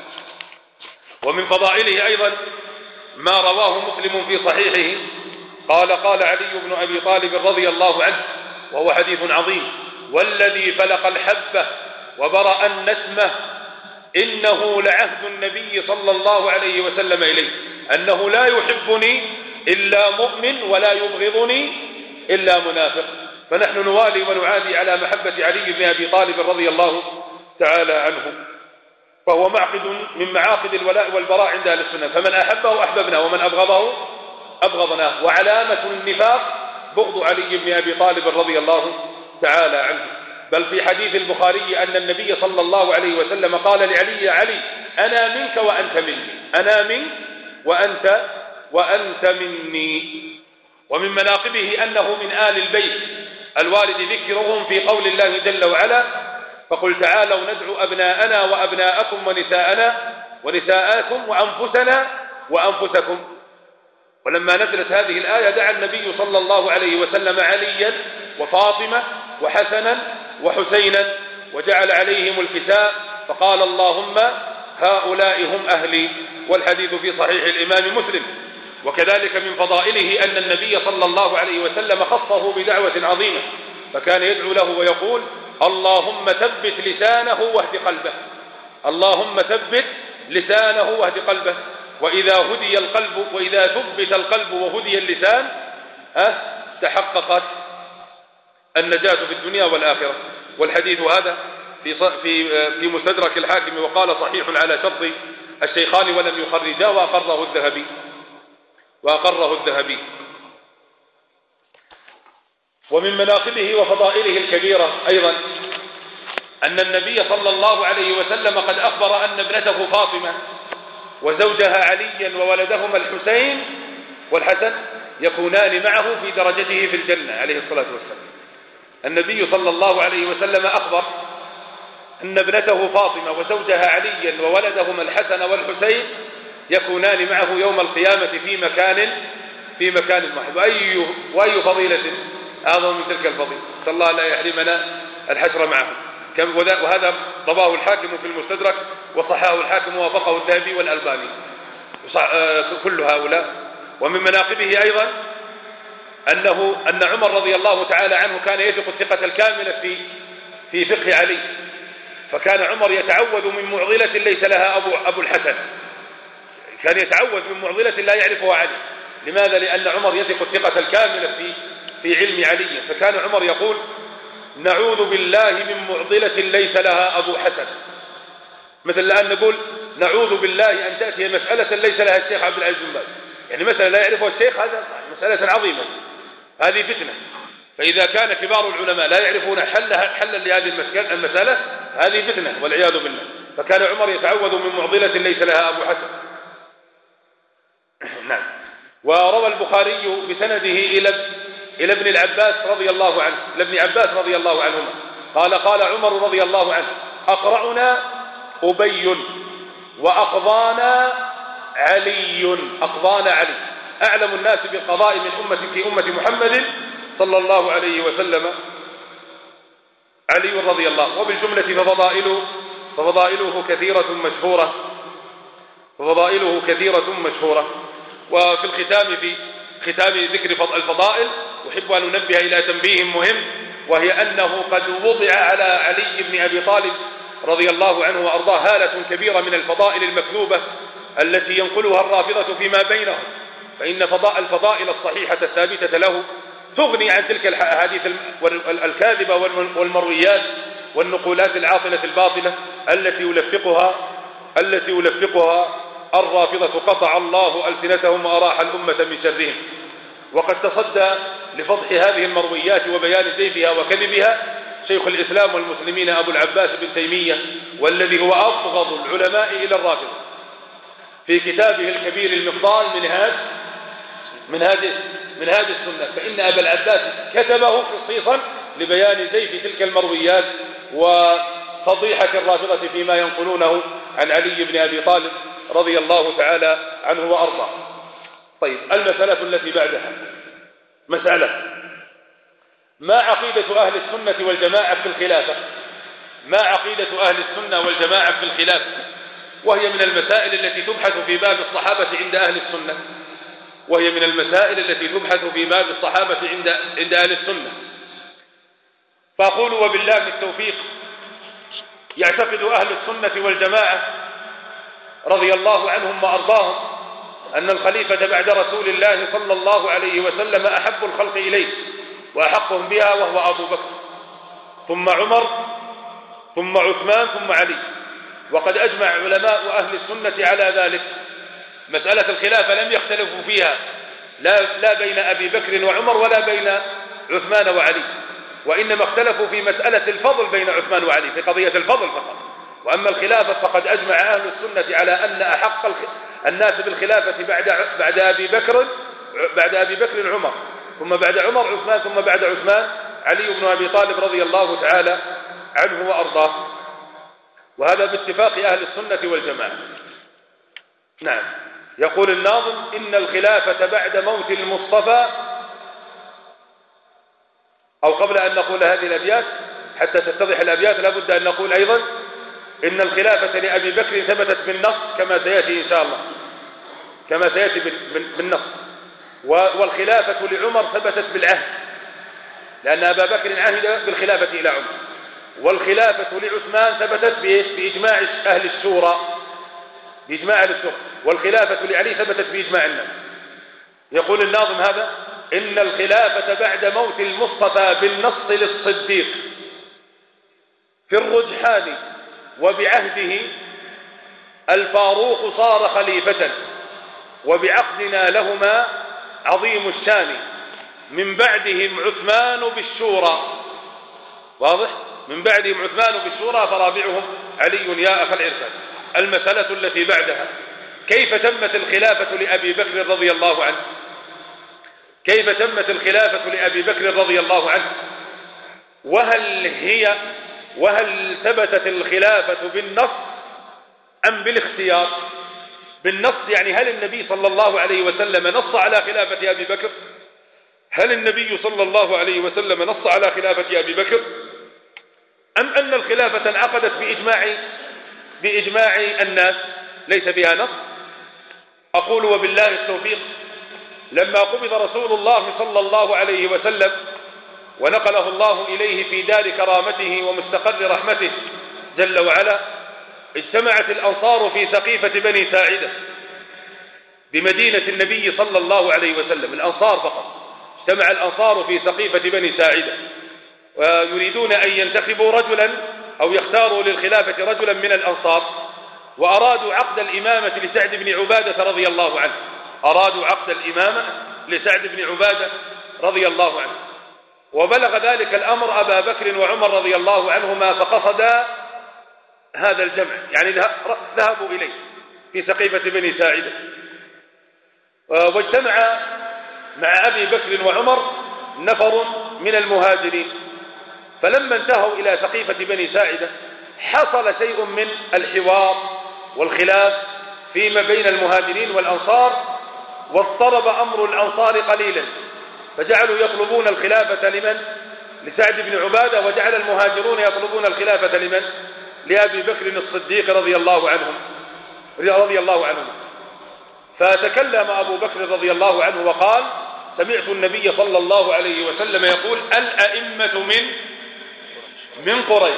ومن فضائله أيضا ما رواه مسلم في صحيحه قال: قال علي بن أبي طالب رضي الله عنه، وهو حديث عظيم: والذي فلق الحبة وبرأ النسمة إنه لعهد النبي صلى الله عليه وسلم إليه أنه لا يحبني إلا مؤمن ولا يبغضني إلا منافق. فنحن نوالي ونعادي على محبة علي بن أبي طالب رضي الله تعالى عنه، فهو معقد من معاقد الولاء والبراء عند أهل السنة، فمن أحبه أحببناه ومن أبغضه أبغضناه. وعلامة النفاق بغض علي بن أبي طالب رضي الله تعالى عنه. بل في حديث البخاري أن النبي صلى الله عليه وسلم قال لعلي: يا علي أنا منك وأنت مني، أنا منك وأنت وأنت مني. ومن مناقبه أنه من آل البيت الوارد ذكرهم في قول الله جل وعلا: فقل تعالوا ندعو أبناءنا وأبناءكم ونساءنا ونساءكم وأنفسنا وأنفسكم. ولما نزلت هذه الآية دعا النبي صلى الله عليه وسلم عليا وفاطمة وحسنا وحسينا وجعل عليهم الكساء، فقال: اللهم هؤلاء هم أهلي. والحديث في صحيح الإمام مسلم. وكذلك من فضائله أن النبي صلى الله عليه وسلم خصه بدعوة عظيمة، فكان يدعو له ويقول اللهم ثبت لسانه واهد قلبه، اللهم ثبت لسانه واهد قلبه. وإذا هدي القلب وإذا ثبت القلب وهدي اللسان ها تحققت النجاة في الدنيا والآخرة. والحديث هذا في في في مستدرك الحاكم وقال صحيح على شرط الشيخان ولم يخرجا وأقره الذهبي وأقره الذهبي. ومن مناقبه وفضائله الكبيرة أيضا أن النبي صلى الله عليه وسلم قد أخبر أن ابنته فاطمة وزوجها عليا وولدهما الحسين والحسن يكونان معه في درجته في الجنة عليه الصلاة والسلام. النبي صلى الله عليه وسلم أخبر أن ابنته فاطمة وزوجها عليا وولدهما الحسن والحسين يكونان معه يوم القيامة في مكان في مكان واحد. وأي وأي فضيلة أعظم من تلك الفضيلة، نسأل الله لا يحرمنا الحشر معه. وهذا رواه الحاكم في المستدرك وصححه الحاكم ووافقه الذهبي والألباني كل هؤلاء. ومن مناقبه أيضا أنه أن عمر رضي الله تعالى عنه كان يثق الثقة الكاملة في في فقه علي، فكان عمر يتعوذ من معضلة ليس لها أبو أبو الحسن، كان يتعوذ من معضلة لا يعرفها علي. لماذا؟ لأن عمر يثق الثقة الكاملة في في علم علي، فكان عمر يقول نعوذ بالله من معضلة ليس لها أبو حسن. مثل الآن نقول نعوذ بالله أن تأتي مسألة ليس لها الشيخ عبد العزيز بن باز، يعني مسألة لا يعرفها الشيخ، هذا مسألة عظيمة، هذه فتنة. فإذا كان كبار العلماء لا يعرفون حلها حلا لهذه المسألة هذه فتنة والعياذ بالله. فكان عمر يتعوذ من معضلة ليس لها أبو حسن. نعم. وروى البخاري بسنده إلى إلى ابن العباس رضي الله عنه لابن عباس رضي الله عنهما قال قال عمر رضي الله عنه أقرأنا أبي وأقضانا علي، أقضانا علي أعلم الناس بالقضاء من أمة في أمة محمد صلى الله عليه وسلم علي رضي الله. وبالجملة ففضائله ففضائله كثيرة مشهورة ففضائله كثيرة مشهورة. وفي الختام في ختام ذكر الفضائل أحب أن ننبه إلى تنبيه مهم، وهي أنه قد وضع على علي بن أبي طالب رضي الله عنه وأرضاه هالة كبيرة من الفضائل المكذوبة التي ينقلها الرافضة فيما بينهم، فإن فضاء الفضائل الصحيحة الثابتة له تغني عن تلك الأحاديث الكاذبة والمرويات والنقولات العاطلة الباطلة التي يلفقها التي يلفقها الرافضة، قطع الله ألسنتهم وأراح الأمة من شرهم. وقد تصدى لفضح هذه المرويات وبيان زيفها وكذبها شيخ الإسلام والمسلمين أبو العباس بن تيمية، والذي هو أبغض العلماء إلى الرافضة، في كتابه الكبير المفضال منهاج منهاج منهاج السنة، فإن أبا العباس كتبه خصيصا لبيان زيف تلك المرويات وفضيحة الرافضة فيما ينقلونه عن علي بن أبي طالب رضي الله تعالى عنه وأرضاه. طيب، المسألة التي بعدها مسألة ما عقيدة أهل السنة والجماعة في الخلافة ما عقيدة أهل السنة والجماعة في الخلافة وهي من المسائل التي تبحث في باب الصحابة عند أهل السنة وهي من المسائل التي تبحث في باب الصحابة عند عند أهل السنة. فأقول وبالله التوفيق، يعتقد أهل السنة والجماعة رضي الله عنهم وأرضاهم أن الخليفة بعد رسول الله صلى الله عليه وسلم أحب الخلق إليه وأحقهم بها وهو أبو بكر، ثم عمر، ثم عثمان، ثم علي. وقد أجمع علماء أهل السنة على ذلك. مسألة الخلافة لم يختلفوا فيها لا, لا بين أبي بكر وعمر ولا بين عثمان وعلي، وإنما اختلفوا في مسألة الفضل بين عثمان وعلي، في قضية الفضل فقط. وأما الخلافة فقد أجمع أهل السنة على أن أحق الناس بالخلافة بعد بعد أبي بكر بعد أبي بكر عمر، ثم بعد عمر عثمان، ثم بعد عثمان علي بن أبي طالب رضي الله تعالى عنه وأرضاه. وهذا باتفاق أهل السنة والجماعة. نعم. يقول الناظم: إن الخلافة بعد موت المصطفى، أو قبل أن نقول هذه الأبيات حتى تتضح الأبيات لابد أن نقول أيضا إن الخلافة لأبي بكر ثبتت بالنص كما سيأتي إن شاء الله، كما سيأتي بالنص. والخلافة لعمر ثبتت بالعهد، لأن أبا بكر عهد بالخلافة إلى عمر، والخلافة لعثمان ثبتت بإيش؟ بإجماع أهل الشورى، بإجماع أهل الشورى، والخلافة لعلي ثبتت بإجماع الناس. يقول الناظم هذا: إن الخلافة بعد موت المصطفى بالنص للصديق في الرجحان، وبعهده الفاروق صار خليفة، وبعقدنا لهما عظيم الشان، من بعدهم عثمان بالشورى. واضح؟ من بعدهم عثمان بالشورى، فرابعهم علي يا أخ العرفان. المسألة التي بعدها: كيف تمت الخلافة لأبي بكر رضي الله عنه؟ كيف تمت الخلافة لأبي بكر رضي الله عنه؟ وهل هي وهل ثبتت الخلافة بالنص أم بالاختيار؟ بالنص يعني هل النبي صلى الله عليه وسلم نص على خلافة أبي بكر؟ هل النبي صلى الله عليه وسلم نص على خلافة أبي بكر؟ أم أن الخلافة انعقدت بإجماع بإجماع الناس ليس فيها نص؟ أقول وبالله التوفيق: لما قبض رسول الله صلى الله عليه وسلم ونقله الله إليه في دار كرامته ومستقر رحمته جل وعلا، اجتمعت الأنصار في سقيفة بني ساعدة بمدينة النبي صلى الله عليه وسلم. الأنصار فقط، اجتمع الأنصار في سقيفة بني ساعدة ويريدون أن ينتخبوا رجلا أو يختاروا للخلافة رجلا من الأنصار، وأرادوا عقد الإمامة لسعد بن عبادة رضي الله عنه أرادوا عقد الإمامة لسعد بن عبادة رضي الله عنه وبلغ ذلك الأمر أبا بكر وعمر رضي الله عنهما، فقصدا هذا الجمع، يعني ذهبوا إليه في سقيفة بني ساعدة، واجتمع مع أبي بكر وعمر نفر من المهاجرين. فلما انتهوا إلى سقيفة بني ساعدة حصل شيء من الحوار والخلاف فيما بين المهاجرين والأنصار، واضطرب أمر الأنصار قليلا، فجعلوا يطلبون الخلافة لمن؟ لسعد بن عبادة، وجعل المهاجرون يطلبون الخلافة لمن؟ لأبي بكر الصديق رضي الله عنهم رضي الله عنهم. فتكلم أبو بكر رضي الله عنه وقال: سمعت النبي صلى الله عليه وسلم يقول: الأئمة من من قريش.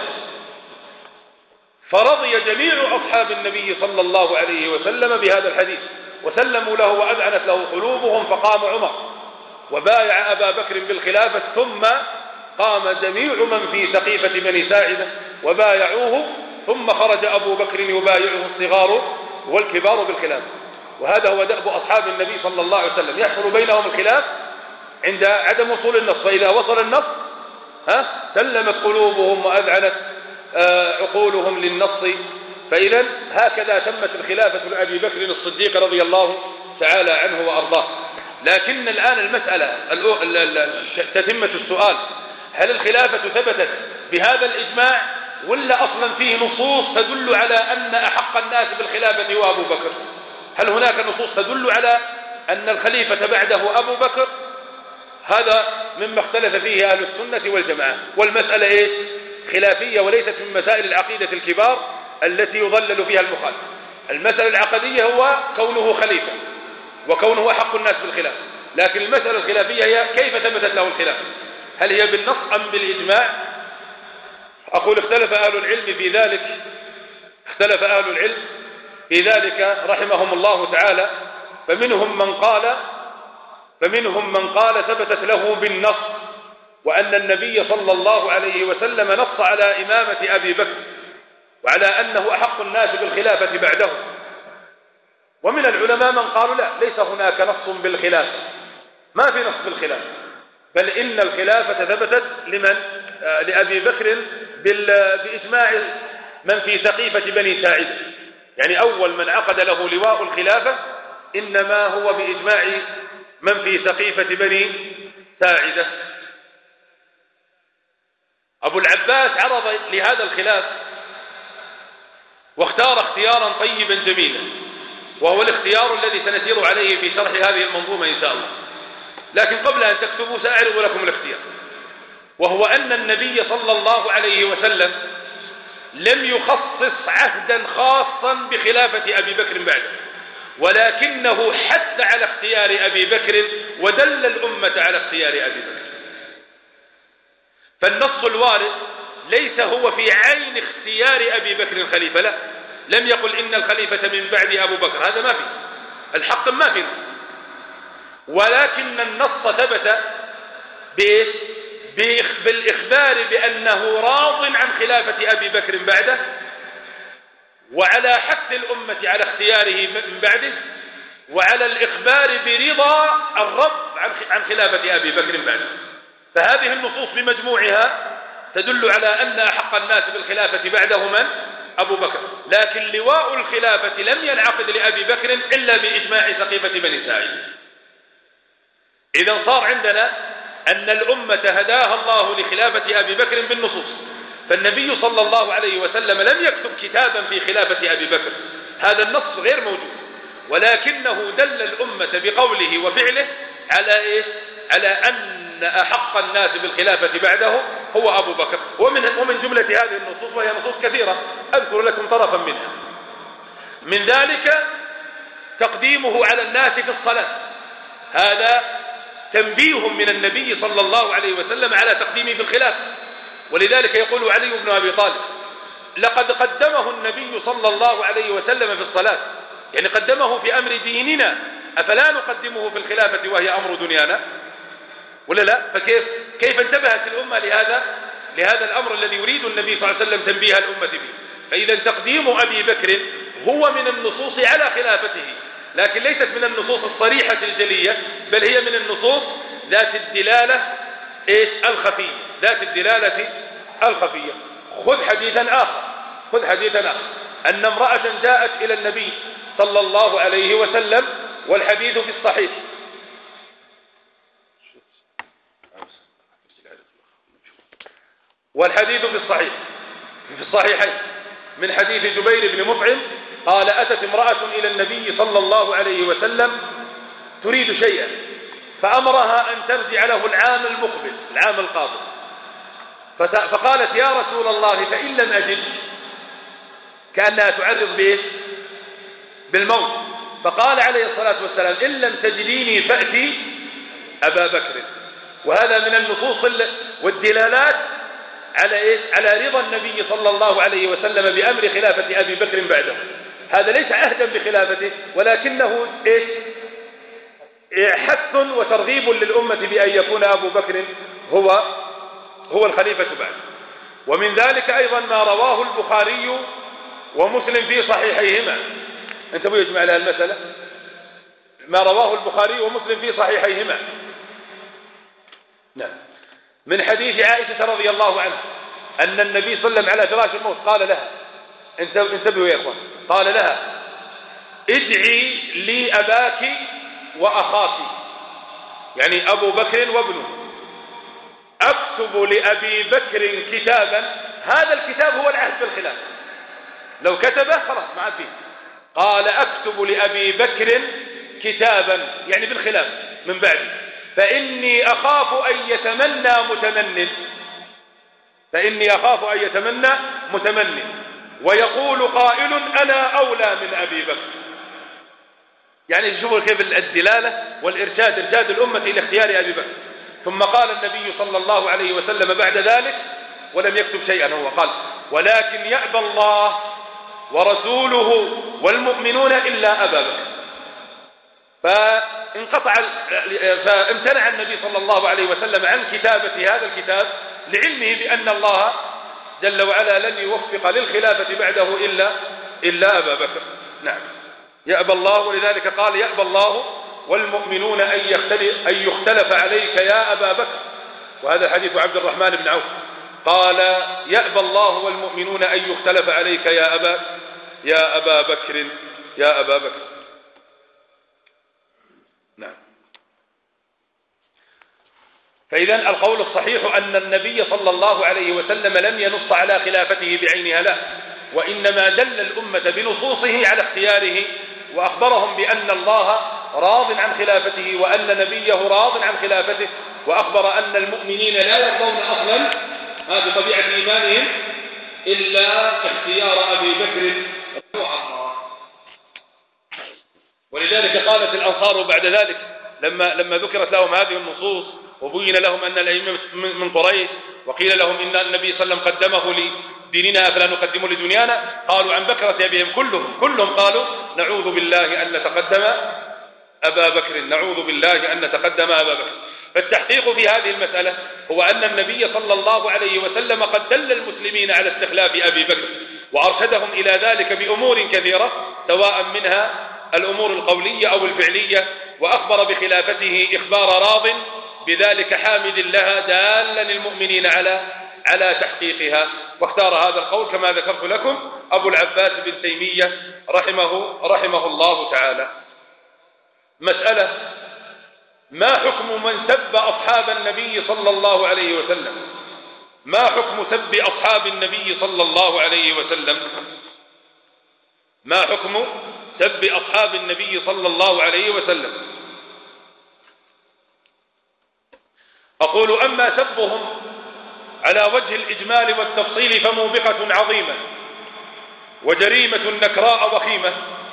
فرضي جميع أصحاب النبي صلى الله عليه وسلم بهذا الحديث وسلموا له وأذعنت له قلوبهم، فقام عمر وبايع أبا بكر بالخلافة، ثم قام جميع من في سقيفة بني ساعدة وبايعوه، ثم خرج أبو بكر يبايعه الصغار والكبار بالخلافة. وهذا هو دأب أصحاب النبي صلى الله عليه وسلم، يحصل بينهم الخلاف عند عدم وصول النص، فإذا وصل النص ها سلمت قلوبهم وأذعنت عقولهم للنص. فإذا هكذا تمت الخلافة لأبي بكر الصديق رضي الله تعالى عنه وأرضاه. لكن الآن المسألة تتمة السؤال: هل الخلافة ثبتت بهذا الإجماع ولا أصلا فيه نصوص تدل على أن أحق الناس بالخلافة هو أبو بكر؟ هل هناك نصوص تدل على أن الخليفة بعده أبو بكر؟ هذا مما اختلف فيه أهل السنة والجماعة، والمسألة إيه؟ خلافية وليست من مسائل العقيدة الكبار التي يضلل فيها المخالف. المسألة العقدية هو كونه خليفة وكونه أحق الناس بالخلافة، لكن المسألة الخلافية هي كيف ثبتت له الخلافة، هل هي بالنص أم بالإجماع؟ أقول اختلف أهل العلم في ذلك اختلف أهل العلم في ذلك رحمهم الله تعالى، فمنهم من قال فمنهم من قال ثبتت له بالنص، وأن النبي صلى الله عليه وسلم نص على إمامة أبي بكر وعلى أنه أحق الناس بالخلافة بعده. ومن العلماء من قالوا لا، ليس هناك نص بالخلافة، ما في نص بالخلافة، بل إن الخلافة ثبتت لمن؟ آه لأبي بكر بإجماع من في سقيفة بني ساعدة، يعني أول من عقد له لواء الخلافة إنما هو بإجماع من في سقيفة بني ساعدة. أبو العباس عرض لهذا الخلاف واختار اختيارا طيبا جميلا، وهو الاختيار الذي سنسير عليه في شرح هذه المنظومة إن شاء الله. لكن قبل أن تكتبوا سأعرض لكم الاختيار، وهو أن النبي صلى الله عليه وسلم لم يخصص عهدا خاصا بخلافة أبي بكر بعده، ولكنه حث على اختيار أبي بكر ودل الأمة على اختيار أبي بكر. فالنص الوارد ليس هو في عين اختيار أبي بكر الخليفة، لا، لم يقل إن الخليفة من بعد أبو بكر، هذا ما فيه، الحق ما فيه، ولكن النص ثبت بالإخبار بأنه راض عن خلافة أبي بكر بعده، وعلى حث الأمة على اختياره من بعده، وعلى الإخبار برضا الرب عن خلافة أبي بكر بعده. فهذه النصوص بمجموعها تدل على أن أحق الناس بالخلافة بعده من؟ أبو بكر، لكن لواء الخلافة لم ينعقد لأبي بكر إلا بإجماع سقيفة بني ساعد. إذن صار عندنا أن الأمة هداها الله لخلافة أبي بكر بالنصوص، فالنبي صلى الله عليه وسلم لم يكتب كتابا في خلافة أبي بكر، هذا النص غير موجود، ولكنه دل الأمة بقوله وفعله على إيه؟ على أن أحق الناس بالخلافة بعده هو أبو بكر. ومن, ومن جملة هذه النصوص، وهي نصوص كثيرة، أذكر لكم طرفا منها. من ذلك تقديمه على الناس في الصلاة، هذا تنبيه من النبي صلى الله عليه وسلم على تقديمه في الخلافة، ولذلك يقول علي بن أبي طالب: لقد قدمه النبي صلى الله عليه وسلم في الصلاة، يعني قدمه في أمر ديننا، أفلا نقدمه في الخلافة وهي أمر دنيانا؟ ولا لا؟ فكيف كيف انتبهت الأمة لهذا لهذا الأمر الذي يريد النبي صلى الله عليه وسلم تنبيه الأمة به؟ فإذا تقديم أبي بكر هو من النصوص على خلافته، لكن ليست من النصوص الصريحة الجلية، بل هي من النصوص ذات الدلالة إيش؟ الخفية، ذات الدلالة الخفية. خذ حديثا آخر خذ حديثا آخر أن امرأة جاءت إلى النبي صلى الله عليه وسلم، والحديث في الصحيح، والحديث في الصحيح في الصحيحين من حديث جبير بن مطعم قال: أتت امرأة إلى النبي صلى الله عليه وسلم تريد شيئا، فأمرها أن ترجع له العام المقبل، العام القادم، فقالت: يا رسول الله، فإن لم أجد، كأنها تعرض به بالموت، فقال عليه الصلاة والسلام: إن لم تجديني فأتي أبا بكر. وهذا من النصوص والدلالات على إيش؟ على رضا النبي صلى الله عليه وسلم بأمر خلافة أبي بكر بعده. هذا ليس عهدا بخلافته، ولكنه إيش؟ حث وترغيب للأمة بأن يكون أبو بكر هو هو الخليفة بعده. ومن ذلك أيضا ما رواه البخاري ومسلم في صحيحيهما، انتبهوا يا جماعة لها المسألة، ما رواه البخاري ومسلم في صحيحيهما، نعم، من حديث عائشة رضي الله عنها أن النبي صلى الله عليه وسلم على فراش الموت قال لها، انتبهوا يا إخوان، قال لها: ادعي لي أباك وأخاك، يعني أبو بكر وابنه، أكتب لأبي بكر كتابا، هذا الكتاب هو العهد بالخلافة، لو كتبه خلاص ما عاد فيه. قال: أكتب لأبي بكر كتابا، يعني بالخلافة من بعدي، فإني أخاف أن يتمنى متمن فإني أخاف أن يتمنى متمن ويقول قائل: أنا أولى من أبي بكر. يعني شوفوا كيف الدلالة والإرشاد، إرشاد الأمة إلى اختيار أبي بكر. ثم قال النبي صلى الله عليه وسلم بعد ذلك، ولم يكتب شيئا، هو قال: ولكن يأبى الله ورسوله والمؤمنون إلا أبا بكر. فانقطع فامتنع النبي صلى الله عليه وسلم عن كتابة هذا الكتاب لعلمه بأن الله جل وعلا لن يوفق للخلافة بعده إلا إلا أبا بكر. نعم، يأبى الله، ولذلك قال: يأبى الله والمؤمنون أن يختلف, أن يختلف عليك يا أبا بكر. وهذا حديث عبد الرحمن بن عوف، قال: يأبى الله والمؤمنون أن يختلف عليك يا أبا يا أبا بكر يا أبا بكر. نعم. فإذا القول الصحيح أن النبي صلى الله عليه وسلم لم ينص على خلافته بعينها لا، وإنما دل الأمة بنصوصه على اختياره، وأخبرهم بأن الله راض عن خلافته وأن نبيه راض عن خلافته، وأخبر أن المؤمنين لا يرضون أصلا بطبيعة إيمانهم إلا اختيار أبي بكر وعمر. ولذلك قالت الأنصار بعد ذلك لما لما ذكرت لهم هذه النصوص وبين لهم أن الأئمة من قريش وقيل لهم إن النبي صلى الله عليه وسلم قدمه لديننا فلا نقدمه لدنيانا، قالوا عن بكرة أبيهم كلهم كلهم قالوا نعوذ بالله أن نتقدم أبا بكر، نعوذ بالله أن نتقدم أبا بكر. فالتحقيق في هذه المسألة هو أن النبي صلى الله عليه وسلم قد دل المسلمين على استخلاف أبي بكر وأرشدهم إلى ذلك بأمور كثيرة، سواء منها الأمور القولية أو الفعلية، وأخبر بخلافته إخبار راض بذلك حامد لها دالا المؤمنين على على تحقيقها. واختار هذا القول كما ذكرت لكم أبو العباس بن تيمية رحمه, رحمه الله تعالى. مسألة: ما حكم من سب أصحاب النبي صلى الله عليه وسلم؟ ما حكم سب أصحاب النبي صلى الله عليه وسلم؟ ما حكم سب أصحاب النبي صلى الله عليه وسلم؟ أقول: أما سبهم على وجه الإجمال والتفصيل فموبقة عظيمة وجريمة نكراء وخيمة،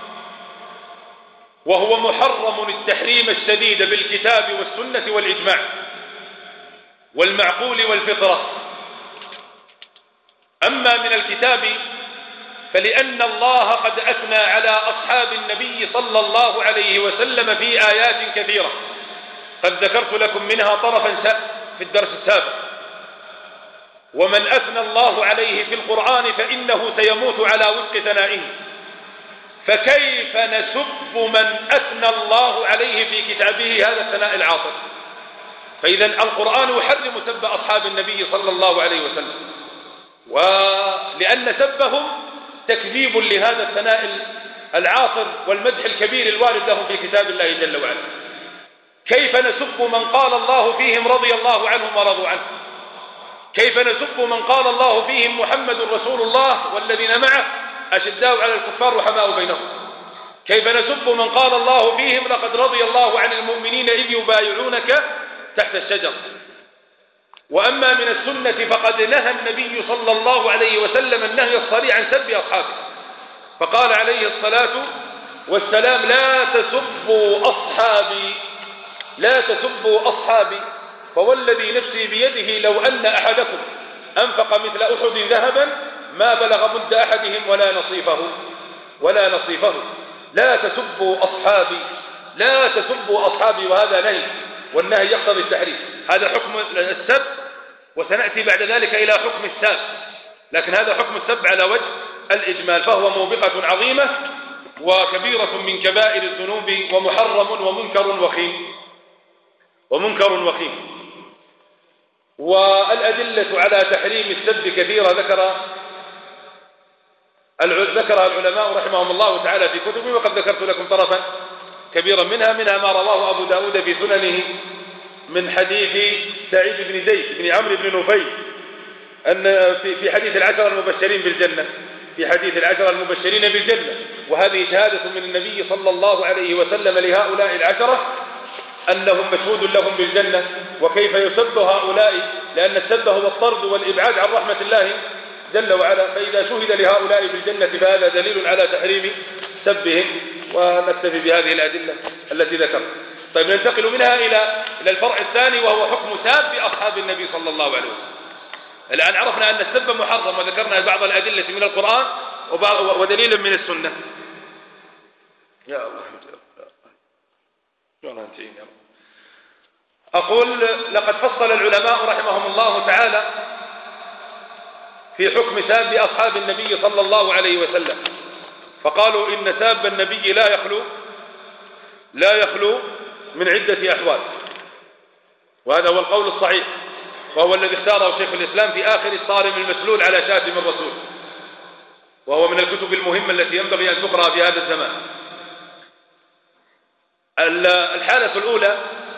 وهو محرم التحريم الشديد بالكتاب والسنة والإجماع والمعقول والفطرة. أما من الكتاب فلأن الله قد أثنى على أصحاب النبي صلى الله عليه وسلم في آيات كثيرة، قد ذكرت لكم منها طرفا في الدرس السابق. ومن أثنى الله عليه في القرآن فإنه سيموت على وفق ثنائه، فكيف نسب من أثنى الله عليه في كتابه هذا الثناء العاطل؟ فإذا القرآن يحرم سب أصحاب النبي صلى الله عليه وسلم، ولأن سبهم تكذيب لهذا الثناء العاطل والمدح الكبير الوارد لهم في كتاب الله جل وعلا. كيف نسب من قال الله فيهم رضي الله عنهم ورضوا عنه؟ كيف نسب من قال الله فيهم محمد رسول الله والذين معه أشداء على الكفار رحماء بينهم؟ كيف نسب من قال الله فيهم لقد رضي الله عن المؤمنين إذ يبايعونك تحت الشجر؟ وأما من السنة فقد نهى النبي صلى الله عليه وسلم النهي الصريح عن سب أصحابه، فقال عليه الصلاة والسلام: لا تسبوا أصحابي، لا تسبوا أصحابي، فوالذي نفسي بيده لو أن أحدكم أنفق مثل أحد ذهبا ما بلغ مد أحدهم ولا نصيفه ولا نصيفه. لا تسبوا أصحابي، لا تسبوا أصحابي، وهذا نهي، والنهي يقتضي التحريم. هذا حكم السب، وسنأتي بعد ذلك إلى حكم الساب، لكن هذا حكم السب على وجه الإجمال، فهو موبقة عظيمة وكبيرة من كبائر الذنوب ومحرم ومنكر وخيم ومنكر وخيم. والأدلة على تحريم السب كثيرة ذكر ذكرها العلماء رحمهم الله تعالى في كتبه، وقد ذكرت لكم طرفا كبيرا منها منها ما رواه أبو داود في سننه من حديث سعيد بن زيد بن عمرو بن نفيل أن في حديث العشرة المبشرين بالجنة في حديث العشرة المبشرين بالجنة وهذه شهادة من النبي صلى الله عليه وسلم لهؤلاء العشرة أنهم مشهود لهم بالجنة. وكيف يسب هؤلاء؟ لأن السب هو الطرد والإبعاد عن رحمة الله جل وعلا، فإذا شهد لهؤلاء بالجنة فهذا دليل على تحريم سبهم. ونكتفي بهذه الأدلة التي ذكرت. طيب، ننتقل منها إلى إلى الفرع الثاني، وهو حكم ساب أصحاب النبي صلى الله عليه وسلم. الآن عرفنا أن السب محرم، وذكرنا بعض الأدلة من القرآن ودليل من السنة. يا الله أقول: لقد فصل العلماء رحمهم الله تعالى في حكم ساب أصحاب النبي صلى الله عليه وسلم، فقالوا إن ساب النبي لا يخلو لا يخلو من عدة أحوال، وهذا هو القول الصحيح، وهو الذي اختاره شيخ الإسلام في آخر الصارم المسلول على شاتم الرسول، وهو من الكتب المهمة التي ينبغي أن تقرأ في هذا الزمان. الحالة الأولى: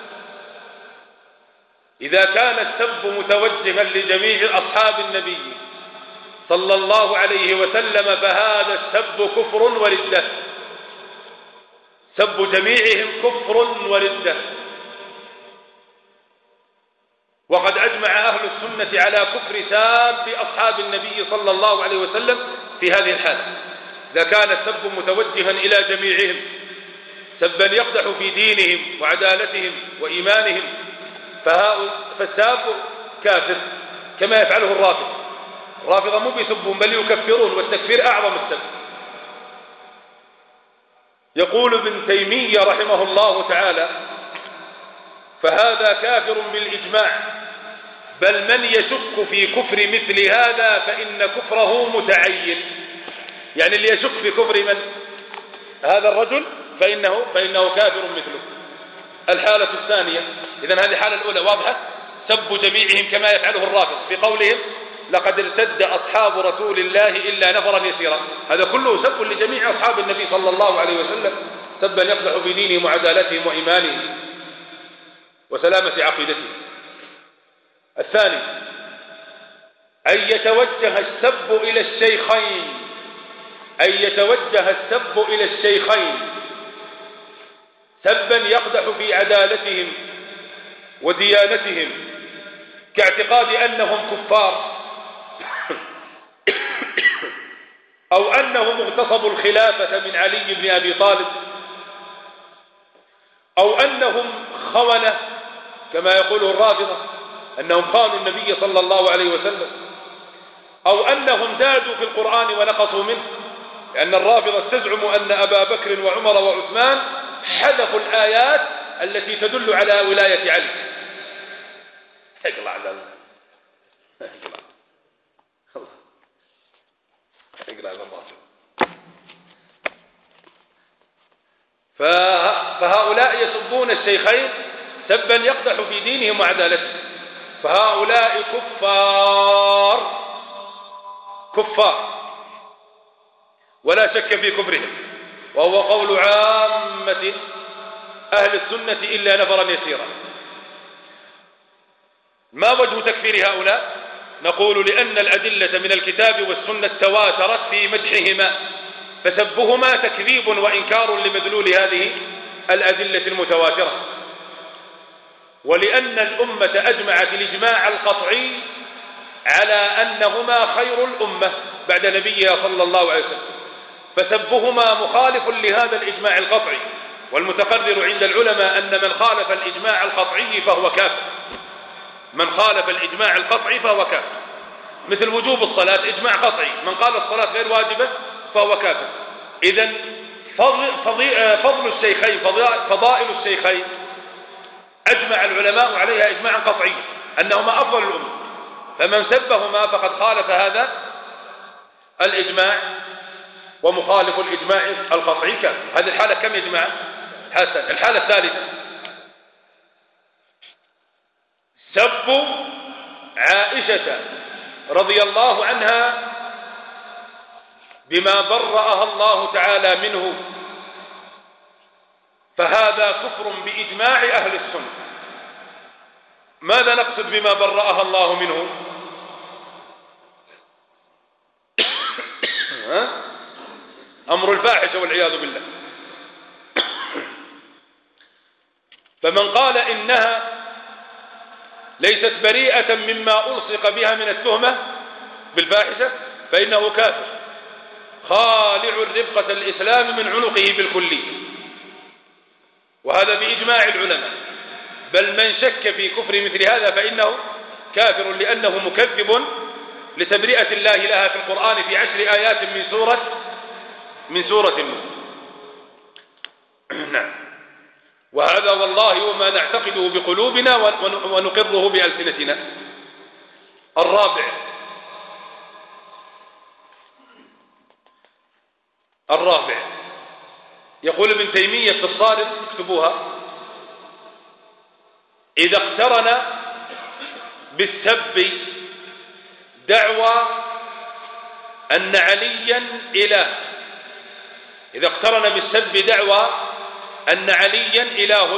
إذا كان السب متوجها لجميع أصحاب النبي صلى الله عليه وسلم فهذا السب كفر وردة، سب جميعهم كفر وردة. وقد أجمع أهل السنة على كفر ساب أصحاب النبي صلى الله عليه وسلم في هذه الحالة، إذا كان السب متوجها إلى جميعهم سبا يقدح في دينهم وعدالتهم وإيمانهم فالساب كافر كما يفعله الرافضة. الرافضة مو بيسبون بل يكفرون، والتكفير أعظم السب. يقول ابن تيمية رحمه الله تعالى: فهذا كافر بالإجماع، بل من يشك في كفر مثل هذا فإن كفره متعين. يعني اللي يشك في كفر من هذا الرجل فإنه, فإنه كافر مثله. الحالة الثانية، إذن هذه الحالة الأولى واضحة، سب جميعهم كما يفعله الرافض في قولهم لقد ارتد أصحاب رسول الله إلا نفرا يسيرا. هذا كله سب لجميع أصحاب النبي صلى الله عليه وسلم، سبا يقدح في دينهم وعدالتهم وإيمانهم وسلامة عقيدتهم. الثاني أن يتوجه السب إلى الشيخين، أن يتوجه السب إلى الشيخين سبا يقدح في عدالتهم وديانتهم، كاعتقاد أنهم كفار، أو أنهم اغتصبوا الخلافة من علي بن أبي طالب، أو أنهم خونة كما يقوله الرافضة أنهم خانوا النبي صلى الله عليه وسلم، أو أنهم زادوا في القرآن ونقصوا منه، لأن الرافضة تزعم أن أبا بكر وعمر وعثمان حذفوا الآيات التي تدل على ولاية علي. اقلع على اقلع اقلع على الرافضة. فهؤلاء يسبون الشيخين سبا يقدح في دينهم وعدالتهم، فهؤلاء كفار كفار ولا شك في كفرهم، وهو قول عامة أهل السنة إلا نفرا يسيرا. ما وجه تكفير هؤلاء؟ نقول لأن الأدلة من الكتاب والسنة تواترت في مدحهما، فسبهما تكذيب وإنكار لمدلول هذه الأدلة المتواترة، ولأن الأمة أجمعت الإجماع القطعي على أنهما خير الأمة بعد نبيها صلى الله عليه وسلم، فسبهما مخالف لهذا الإجماع القطعي، والمتقرر عند العلماء أن من خالف الإجماع القطعي فهو كافر. من خالف الإجماع القطعي فهو كافر، مثل وجوب الصلاة إجماع قطعي، من قال الصلاة غير واجبة فهو كافر. إذن فضل, فضل الشيخين فضائل الشيخين أجمع العلماء عليها إجماعا قطعيا أنهما أفضل الأمة، فمن سبهما فقد خالف هذا الإجماع، ومخالف الإجماع القطعي كافر. هذه الحالة كم يا جماعة؟ حسن. الحالة الثالثة سب عائشة رضي الله عنها بما برأها الله تعالى منه، فهذا كفر بإجماع أهل السنة. ماذا نقصد بما برأها الله منه؟ أمر الفاحشة والعياذ بالله. فمن قال إنها ليست بريئة مما ألصق بها من التهمة بالفاحشة فإنه كافر خالع الربقة الإسلام من عنقه بالكلي، وهذا بإجماع العلماء. بل من شك في كفر مثل هذا فإنه كافر، لأنه مكذب لتبرئة الله لها في القرآن في عشر آيات من سورة من سورة النور. نعم. وهذا والله وما نعتقده بقلوبنا ونقره بألسنتنا. الرابع الرابع يقول ابن تيمية في الصارف، اكتبوها: إذا اقترن بالسب دعوى أن عليا إله، إذا اقترن بالسب دعوى أن عليا إله،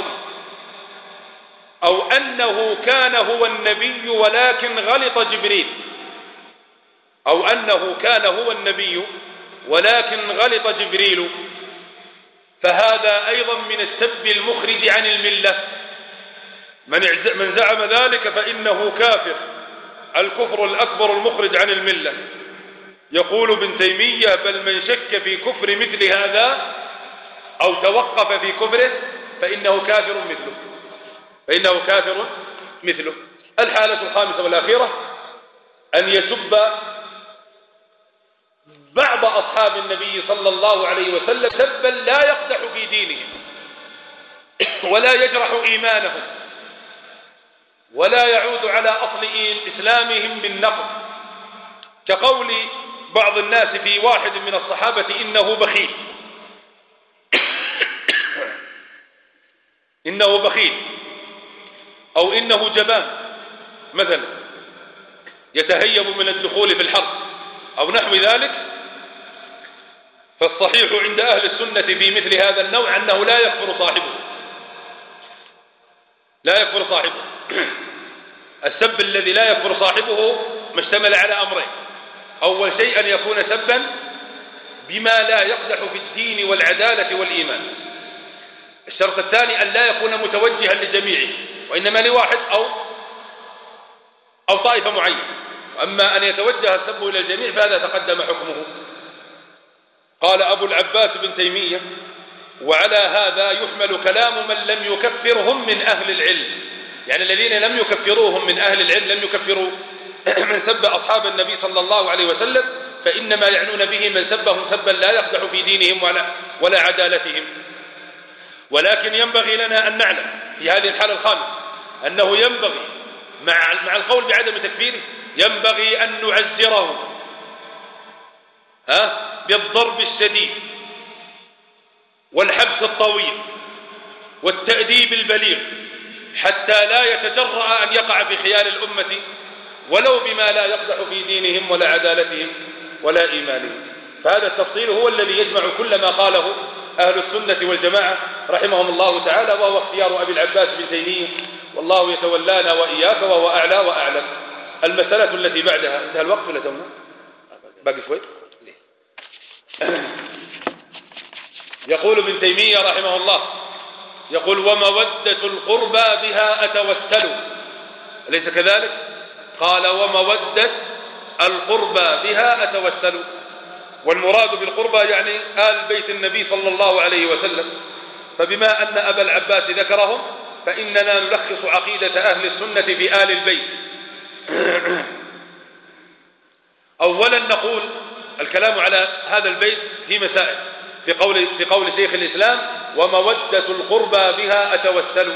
أو أنه كان هو النبي ولكن غلط جبريل، أو أنه كان هو النبي ولكن غلط جبريل، فهذا أيضا من السب المخرج عن الملة. من زعم ذلك فإنه كافر، الكفر الأكبر المخرج عن الملة. يقول ابن تيمية: بل من شك في كفر مثل هذا أو توقف في كفره فإنه كافر مثله، فإنه كافر مثله. الحالة الخامسة والأخيرة أن يسب بعض أصحاب النبي صلى الله عليه وسلم سبا لا يقدح في دينهم ولا يجرح إيمانهم ولا يعود على أصل إسلامهم بالنقد، كقول بعض الناس في واحد من الصحابة إنه بخيل إنه بخيل أو إنه جبان مثلا يتهيب من الدخول في الحرب أو نحو ذلك. فالصحيح عند أهل السنة في مثل هذا النوع أنه لا يكفر صاحبه لا يكفر صاحبه السب الذي لا يكفر صاحبه مشتمل على أمرين: أول شيء أن يكون سبا بما لا يقدح في الدين والعدالة والإيمان. الشرط الثاني أن لا يكون متوجها لجميعه وإنما لواحد أو أو طائفة معينة. أما أن يتوجه السب إلى الجميع فهذا تقدم حكمه. قال أبو العباس بن تيمية: وعلى هذا يحمل كلام من لم يكفرهم من أهل العلم، يعني الذين لم يكفروهم من أهل العلم لم يكفروا من سب أصحاب النبي صلى الله عليه وسلم، فإنما يعنون به من سبهم سبا لا يقدح في دينهم ولا, ولا عدالتهم. ولكن ينبغي لنا أن نعلم في هذه الحالة الخامسة أنه ينبغي مع, مع القول بعدم تكفيره ينبغي أن نعزره ها بالضرب الشديد والحبس الطويل والتأديب البليغ حتى لا يتجرأ أن يقع في خيال الأمة ولو بما لا يقدح في دينهم ولا عدالتهم ولا إيمانهم. فهذا التفصيل هو الذي يجمع كل ما قاله أهل السنة والجماعة رحمهم الله تعالى، وهو اختيار أبي العباس بن تيمية، والله يتولانا وإياك وهو أعلى وأعلم. المسألة التي بعدها انتهى الوقت ولا تونا؟ باقي شوي. يقول ابن تيمية رحمه الله، يقول: ومودة القربى بها أتوسل. أليس كذلك؟ قال: ومودة القربى بها أتوسل. والمراد بالقربى يعني آل بيت النبي صلى الله عليه وسلم. فبما أن أبا العباس ذكرهم فإننا نلخص عقيدة أهل السنة في آل البيت. أولا نقول الكلام على هذا البيت في مسائل في قول, في قول شيخ الإسلام: ومودة القربى بها أتوسل.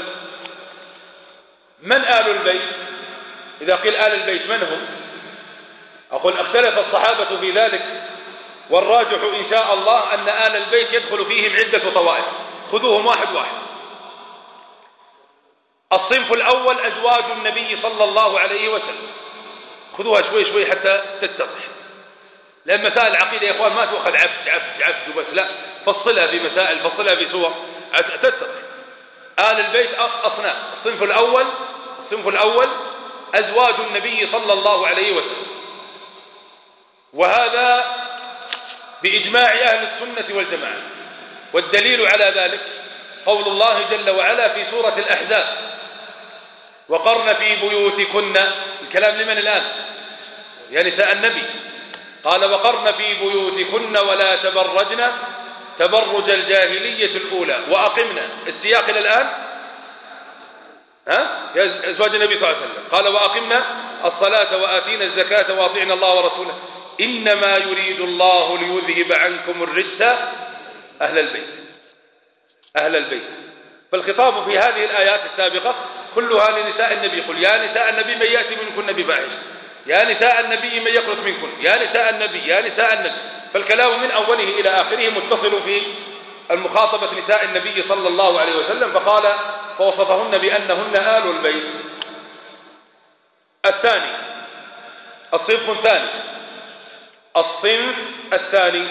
من آل البيت؟ إذا قيل آل البيت من هم؟ أقول اختلف الصحابة في ذلك، والراجح إن شاء الله أن آل البيت يدخل فيهم عدة طوائف، خذوهم واحد واحد. الصنف الأول أزواج النبي صلى الله عليه وسلم، خذوها شوي شوي حتى تتضح، لأن مسائل العقيدة يا إخوان ما تأخذ عفج عفج عفج وبس، لا، فصلها في مسائل، فصلها في سور تتضح. آل البيت أصناف. الصنف الأول الصنف الأول أزواج النبي صلى الله عليه وسلم، وهذا بإجماع أهل السنة والجماعة. والدليل على ذلك قول الله جل وعلا في سورة الأحزاب: وقرن في بيوتكن. الكلام لمن الآن؟ يا نساء النبي. قال: وقرن في بيوتكن ولا تبرجن تبرج الجاهلية الأولى وأقمنا. السياق إلى الآن ها يا أزواج النبي صلى الله عليه وسلم. قال: وأقمنا الصلاة وآتينا الزكاة وأطيعنا الله ورسوله إنما يريد الله ليذهب عنكم الرجس أهل البيت أهل البيت. فالخطاب في هذه الآيات السابقة كلها لنساء النبي. قل يا نساء النبي من يأتي منكن بفاحشة، يا نساء النبي من يقنط منكن، يا نساء النبي، يا نساء النبي. فالكلام من أوله إلى آخره متصل في المخاطبة نساء النبي صلى الله عليه وسلم. فقال فوصفهن بأنهن آل البيت. الثاني الصنف الثاني الصنف الثاني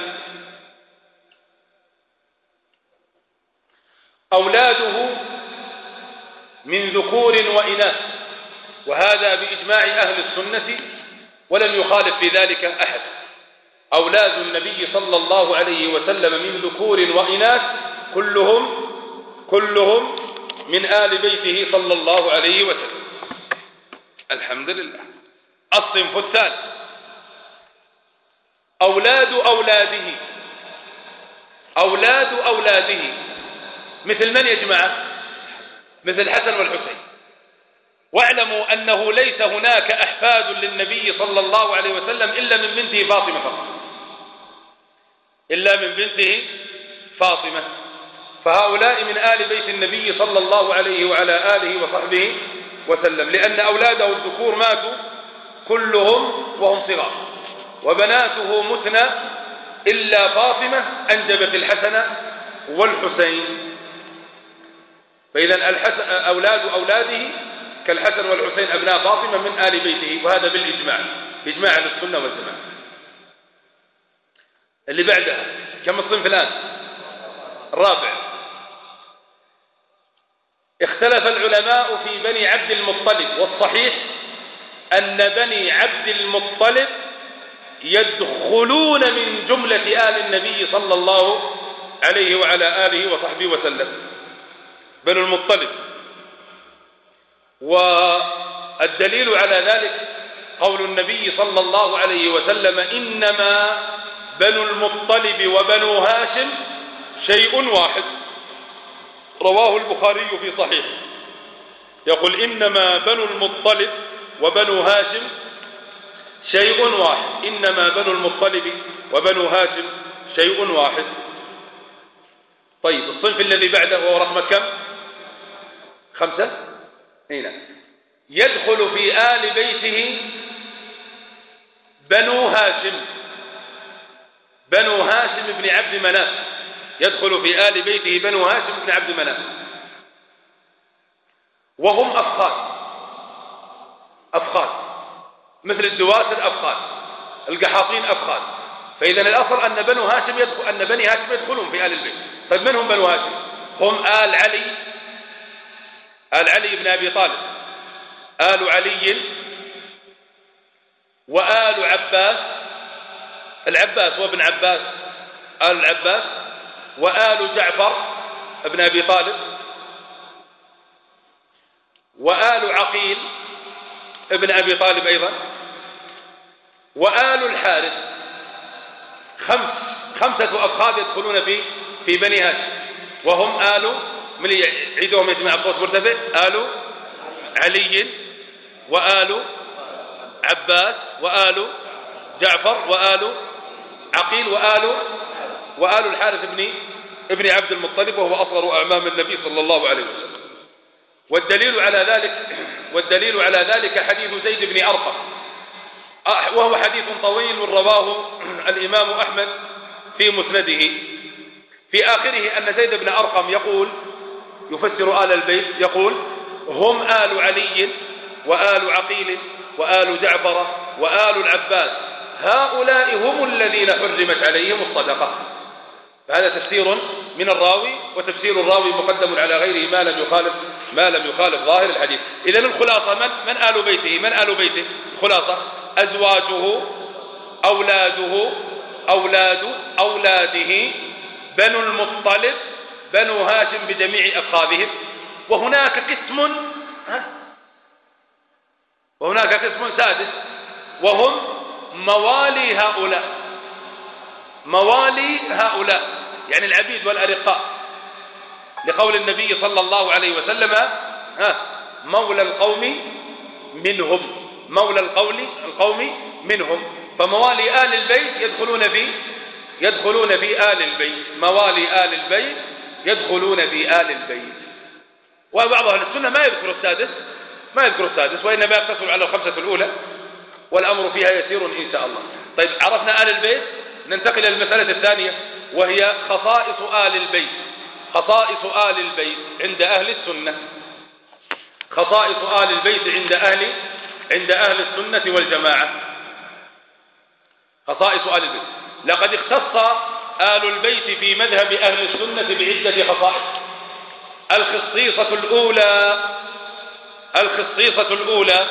أولاده من ذكور وإناث، وهذا بإجماع أهل السنة ولم يخالف في ذلك أحد. أولاد النبي صلى الله عليه وسلم من ذكور وإناث كلهم كلهم من آل بيته صلى الله عليه وسلم. الحمد لله. الصنف الثالث أولاد أولاده أولاد أولاده مثل من يا جماعة؟ مثل الحسن والحسين. واعلموا أنه ليس هناك أحفاد للنبي صلى الله عليه وسلم إلا من بنته فاطمة فقط، إلا من بنته فاطمة، فهؤلاء من آل بيت النبي صلى الله عليه وعلى آله وصحبه وسلم، لأن أولاده الذكور ماتوا كلهم وهم صغار، وبناته متنى إلا فاطمة أنجبت الحسن والحسين. فإذا الحسن أولاد أولاده كالحسن والحسين أبناء فاطمة من آل بيته، وهذا بالإجماع، بإجماع أهل السنة والجماعة. اللي بعدها كم الصنف الآن؟ الرابع. اختلف العلماء في بني عبد المطلب، والصحيح أن بني عبد المطلب يدخلون من جملة آل النبي صلى الله عليه وعلى آله وصحبه وسلم، بنو المطلب. والدليل على ذلك قول النبي صلى الله عليه وسلم: إنما بنو المطلب وبنو هاشم شيء واحد، رواه البخاري في صحيحه، يقول: إنما بنو المطلب وبنو هاشم شيء واحد، إنما بنو المطلب وبنو هاشم شيء واحد. طيب، الصنف الذي بعده وهو رقم كم؟ خمسة. هنا يدخل في آل بيته بنو هاشم، بنو هاشم بن عبد مناف، يدخل في آل بيته بنو هاشم بن عبد مناف، وهم أفخاذ، أفخاذ مثل الدواسر أفخاذ، القحاطين أفخاذ. فإذا الأصل أن بنو هاشم يدخل، أن بني هاشم يدخلون في آل البيت. طيب، من هم بنو هاشم؟ هم آل علي، آل علي بن أبي طالب، آل علي وآل عباس، العباس وابن عباس، آل العباس، وآل جعفر ابن أبي طالب، وآل عقيل ابن أبي طالب أيضا، وآل الحارث. خمس خمسة أفخاذ يدخلون في في بني هاشم، وهم آل، من يعيدهم يجمع الصوت مرتفع: آل علي وآل عباس وآل جعفر وآل عقيل وآل وآل الحارث ابن ابن عبد المطلب، وهو أصغر أعمام النبي صلى الله عليه وسلم. والدليل على ذلك والدليل على ذلك حديث زيد بن أرقم، وهو حديث طويل رواه الإمام أحمد في مسنده، في آخره أن زيد بن أرقم يقول، يفسر آل البيت، يقول: هم آل علي وآل عقيل وآل جعفر وآل العباس، هؤلاء هم الذين حرمت عليهم الصدقة. فهذا تفسير من الراوي، وتفسير الراوي مقدم على غيره ما لم يخالف ما لم يخالف ظاهر الحديث. إذن الخلاصة: من من آل بيته؟ من آل بيته؟ الخلاصة: أزواجه، أولاده، أولاد أولاده، بنو المطلب، بنو هاشم بجميع أفخاذهم. وهناك قسم وهناك قسم سادس، وهم موالي هؤلاء، موالي هؤلاء يعني العبيد والأرقاء، لقول النبي صلى الله عليه وسلم: مولى القوم منهم، مولى القول القوم منهم. فموالي آل البيت يدخلون في يدخلون في آل البيت، موالي آل البيت يدخلون في آل البيت. وبعض أهل السنة ما يذكر السادس ما يذكر السادس وإنما يقتصر على الخمسة الأولى، والأمر فيها يسير إن شاء الله. طيب، عرفنا آل البيت، ننتقل إلى المسألة الثانية، وهي خصائص آل البيت. خصائص آل البيت عند أهل السنة، خصائص آل البيت عند أهل عند أهل السنة والجماعة. خصائص آل البيت: لقد اختص آل البيت في مذهب أهل السنة بعدة خصائص. الخصيصة الأولى الخصيصة الأولى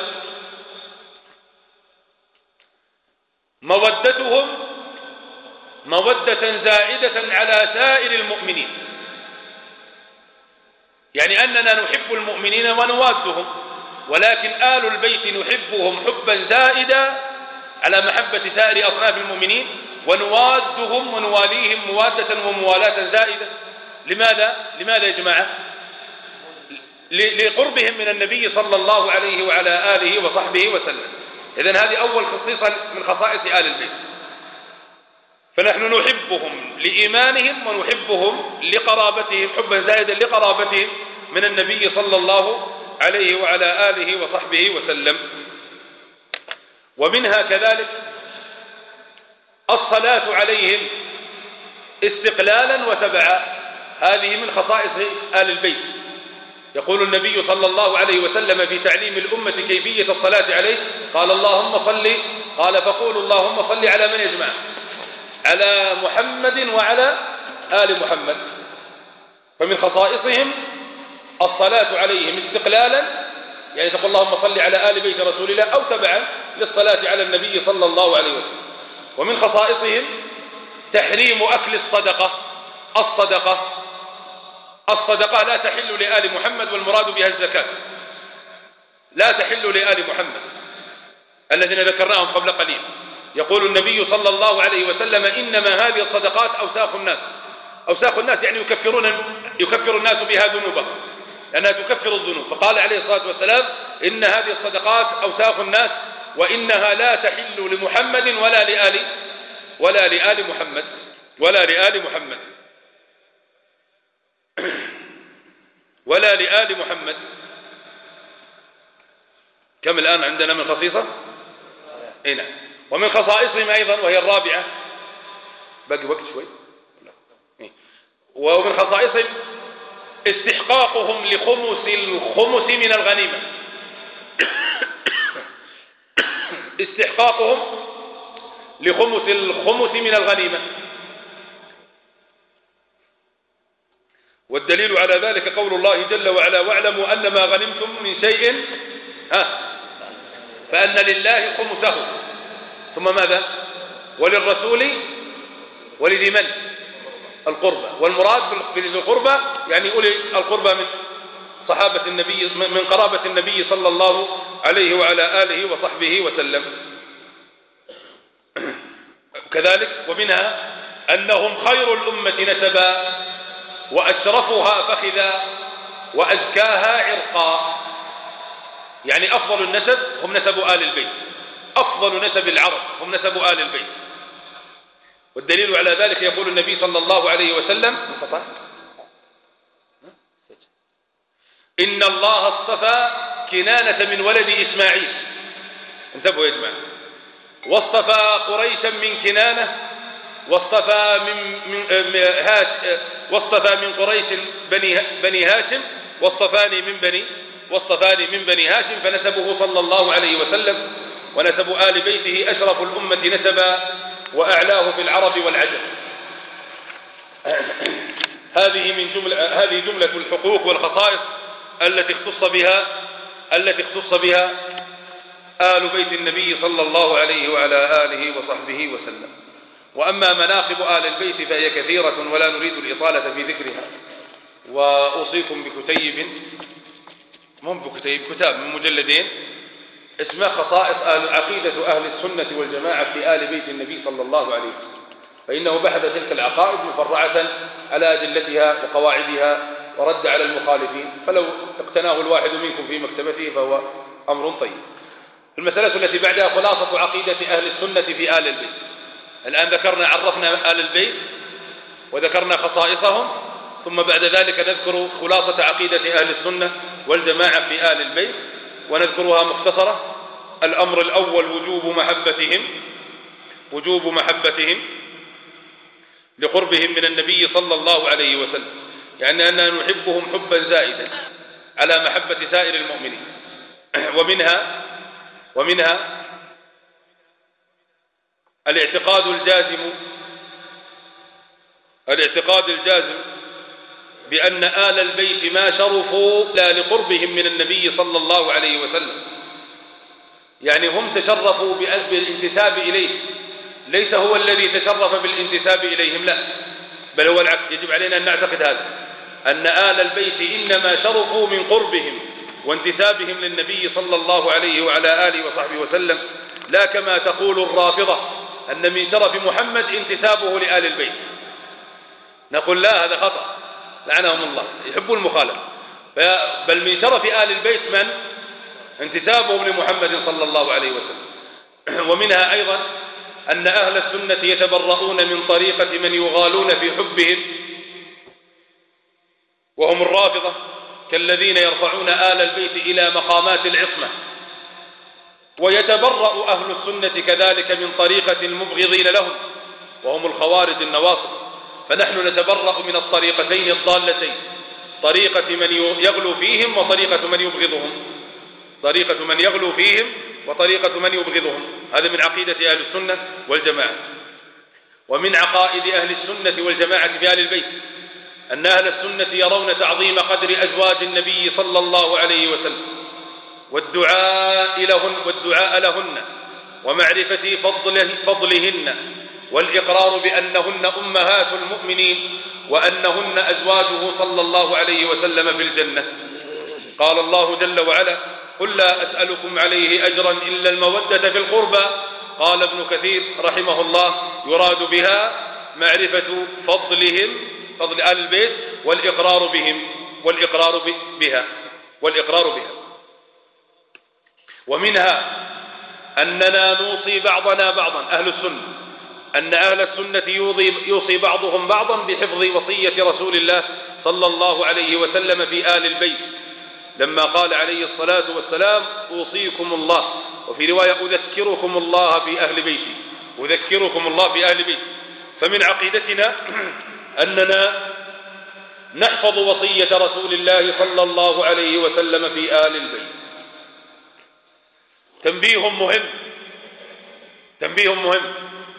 مودتهم مودة زائدة على سائر المؤمنين، يعني أننا نحب المؤمنين ونوادهم، ولكن آل البيت نحبهم حبا زائدا على محبة سائر أصناف المؤمنين، ونوادهم ونواليهم موادة وموالاة زائدة. لماذا؟ لماذا يا جماعة؟ لقربهم من النبي صلى الله عليه وعلى آله وصحبه وسلم. إذن هذه أول خصيصة من خصائص آل البيت. فنحن نحبهم لإيمانهم ونحبهم لقرابتهم حبا زائدا لقرابتهم من النبي صلى الله عليه وعلى آله وصحبه وسلم. ومنها كذلك الصلاة عليهم استقلالا وتبعا، هذه من خصائص آل البيت. يقول النبي صلى الله عليه وسلم في تعليم الأمة كيفية الصلاة عليه قال اللهم صل، قال فقولوا اللهم صل على من يجمع؟ على محمد وعلى آل محمد. فمن خصائصهم الصلاة عليهم استقلالا، يعني تقول اللهم صل على آل بيت رسول الله، أو تبعا للصلاة على النبي صلى الله عليه وسلم. ومن خصائصهم تحريم أكل الصدقة. الصدقة الصدقة لا تحل لآل محمد، والمراد بها الزكاة، لا تحل لآل محمد الذين ذكرناهم قبل قليل. يقول النبي صلى الله عليه وسلم إنما هذه الصدقات أوساخ الناس. أوساخ الناس يعني يكفرون يكفر الناس بها ذنوبهم، لأنها تكفر الذنوب. فقال عليه الصلاة والسلام إن هذه الصدقات أوساخ الناس وإنها لا تحل لمحمد ولا لآل ولا لآل محمد ولا لآل محمد ولا لآل محمد. كم الآن عندنا من خصيصة؟ إيه نعم. ومن خصائصهم أيضا وهي الرابعة، باقي وقت شوي، ومن خصائصهم استحقاقهم لخمس الخمس من الغنيمة. استحقاقهم لخمس الخمس من الغنيمة. والدليل على ذلك قول الله جل وعلا واعلموا أن ما غنمتم من شيء ها فأن لله خمسه، ثم ماذا؟ وللرسول ولذي من؟ القربى. والمراد بذي القربى يعني أولي القربى من صحابة النبي، من قرابة النبي صلى الله عليه وعلى آله وصحبه وسلم. كذلك ومنها أنهم خير الأمة نسبا وأشرفها فخذا وأزكاها عرقا، يعني أفضل النسب هم نسب آل البيت، أفضل نسب العرب هم نسب آل البيت. والدليل على ذلك يقول النبي صلى الله عليه وسلم إن الله اصطفى كنانة من ولد إسماعيل، انتبهوا يا جماعة، واصطفى قريشا من كنانة، واصطفى من, من هاش واصطفى من قريش بني, بني هاشم، واصطفاني من بني واصطفاني من بني هاشم. فنسبه صلى الله عليه وسلم ونسب آل بيته أشرف الأمة نسبا وأعلاه في العرب والعجم. هذه من جملة هذه جملة الحقوق والخصائص التي اختص بها التي اختص بها آل بيت النبي صلى الله عليه وعلى آله وصحبه وسلم. وأما مناقب آل البيت فهي كثيرة ولا نريد الإطالة في ذكرها. وأوصيكم بكتيب مو بكتيب كتاب من مجلدين اسمه خصائص آل عقيدة أهل السنة والجماعة في آل بيت النبي صلى الله عليه وسلم، فإنه بحث تلك العقائد مفرعة على أدلتها وقواعدها ورد على المخالفين، فلو اقتناه الواحد منكم في مكتبته فهو أمر طيب. المسألة التي بعدها خلاصة عقيدة أهل السنة في آل البيت. الآن ذكرنا عرفنا آل البيت وذكرنا خصائصهم، ثم بعد ذلك نذكر خلاصة عقيدة أهل السنة والجماعة في آل البيت ونذكرها مختصرة. الأمر الأول وجوب محبتهم وجوب محبتهم لقربهم من النبي صلى الله عليه وسلم، يعني أننا نحبهم حبا زائدا على محبة سائر المؤمنين. ومنها ومنها الاعتقاد الجازم الاعتقاد الجازم بأن آل البيت ما شرفوا لا لقربهم من النبي صلى الله عليه وسلم، يعني هم تشرفوا بالانتساب إليه، ليس هو الذي تشرف بالانتساب إليهم، لا، بل هو العكس. يجب علينا أن نعتقد هذا، أن آل البيت إنما شرفوا من قربهم وانتسابهم للنبي صلى الله عليه وعلى آله وصحبه وسلم، لا كما تقول الرافضة أن من شرف محمد انتسابه لآل البيت. نقول لا، هذا خطأ، لعنهم الله، يحبون المخالفة. بل من شرف آل البيت من؟ انتسابهم لمحمد صلى الله عليه وسلم. ومنها أيضا أن أهل السنة يتبرؤون من طريقة من يغالون في حبهم وهم الرافضة، كالذين يرفعون آل البيت إلى مقامات العصمة. ويتبرأ أهل السنة كذلك من طريقة المبغضين لهم وهم الخوارج النواصب. فنحن نتبرأ من الطريقتين الضالتين، طريقة من يغلو فيهم وطريقة من يبغضهم، طريقة من يغلو فيهم وطريقة من يبغضهم. هذا من عقيدة أهل السنة والجماعة. ومن عقائد أهل السنة والجماعة في آل البيت أن أهل السنة يرون تعظيم قدر أزواج النبي صلى الله عليه وسلم والدعاء لهن, والدعاء لهن ومعرفة فضله فضلهن والإقرار بأنهن أمهات المؤمنين وأنهن أزواجه صلى الله عليه وسلم في الجنة. قال الله جل وعلا: قل لا أسألكم عليه أجرا إلا المودة في القربى. قال ابن كثير رحمه الله: يراد بها معرفة فضلهم، فضل آل البيت، والإقرار بهم والإقرار بها والإقرار بها. ومنها أننا نوصي بعضنا بعضا، أهل السنة، أن أهل السنة يوصي بعضهم بعضا بحفظ وصية رسول الله صلى الله عليه وسلم في آل البيت، لما قال عليه الصلاة والسلام: أوصيكم الله، وفي رواية: أذكركم الله في أهل بيتي، أذكركم الله في أهل بيتي. فمن عقيدتنا أننا نحفظ وصية رسول الله صلى الله عليه وسلم في آل البيت. تنبيه مهم تنبيه مهم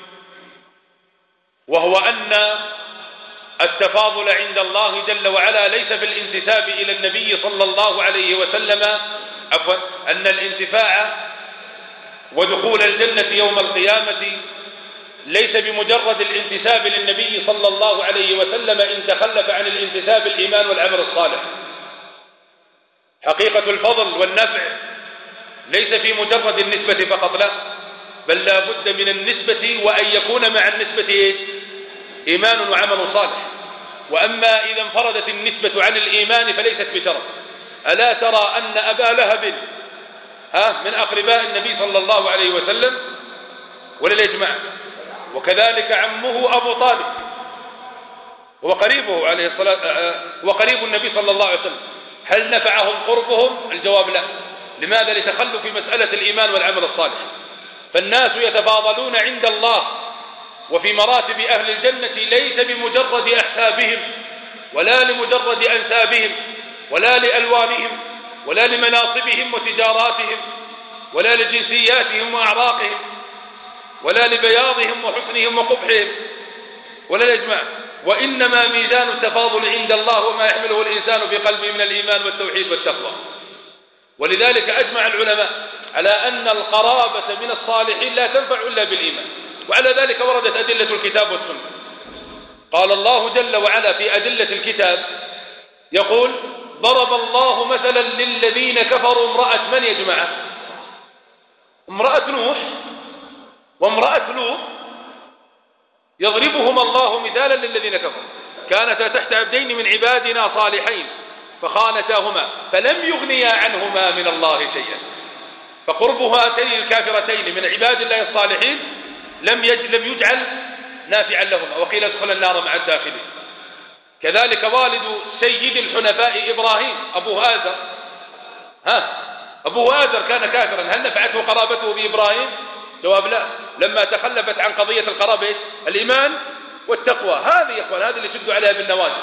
وهو أن التفاضل عند الله جل وعلا ليس في الانتساب إلى النبي صلى الله عليه وسلم، عفوا أن الانتفاع ودخول الجنة يوم القيامة ليس بمجرد الانتساب للنبي صلى الله عليه وسلم إن تخلف عن الانتساب الإيمان والعمل الصالح. حقيقة الفضل والنفع ليس في مجرد النسبة فقط، لا، بل لا بد من النسبة وأن يكون مع النسبة إيمان وعمل صالح. وأما إذا انفردت النسبة عن الإيمان فليست بشرط. ألا ترى أن أبا لهب ها من أقرباء النبي صلى الله عليه وسلم ولا لا يجمع؟ وكذلك عمه أبو طالب وقريبه عليه الصلاة وقريب النبي صلى الله عليه وسلم. هل نفعهم قربهم؟ الجواب لا. لماذا؟ لتخلف مسألة الإيمان والعمل الصالح. فالناس يتفاضلون عند الله وفي مراتب أهل الجنة ليس بمجرد أحسابهم ولا لمجرد أنسابهم ولا لألوانهم ولا لمناصبهم وتجاراتهم ولا لجنسياتهم وأعراقهم ولا لبياضهم وحسنهم وقبحهم ولا الإجماع، وإنما ميزان التفاضل عند الله وما يحمله الإنسان في قلبه من الإيمان والتوحيد والتقوى. ولذلك أجمع العلماء على أن القرابة من الصالحين لا تنفع إلا بالإيمان، وعلى ذلك وردت أدلة الكتاب والسنة. قال الله جل وعلا في أدلة الكتاب يقول: ضرب الله مثلا للذين كفروا امرأة من يا جماعة؟ امرأة نوح وامرأة لوط، يضربهما الله مثالا للذين كفروا كانتا تحت عبدين من عبادنا صالحين فخانتاهما فلم يغنيا عنهما من الله شيئا. فقرب هاتين الكافرتين من عباد الله الصالحين لم لم يجعل نافعا لهما، وقيل ادخل النار مع الداخلين. كذلك والد سيد الحنفاء إبراهيم أبوه آزر، ها أبوه آزر كان كافرا، هل نفعته قرابته بإبراهيم؟ جواب لا. لما تخلفت عن قضية القرابة الإيمان والتقوى، هذه يا اخوان هذه اللي شدوا عليها بالنواجذ.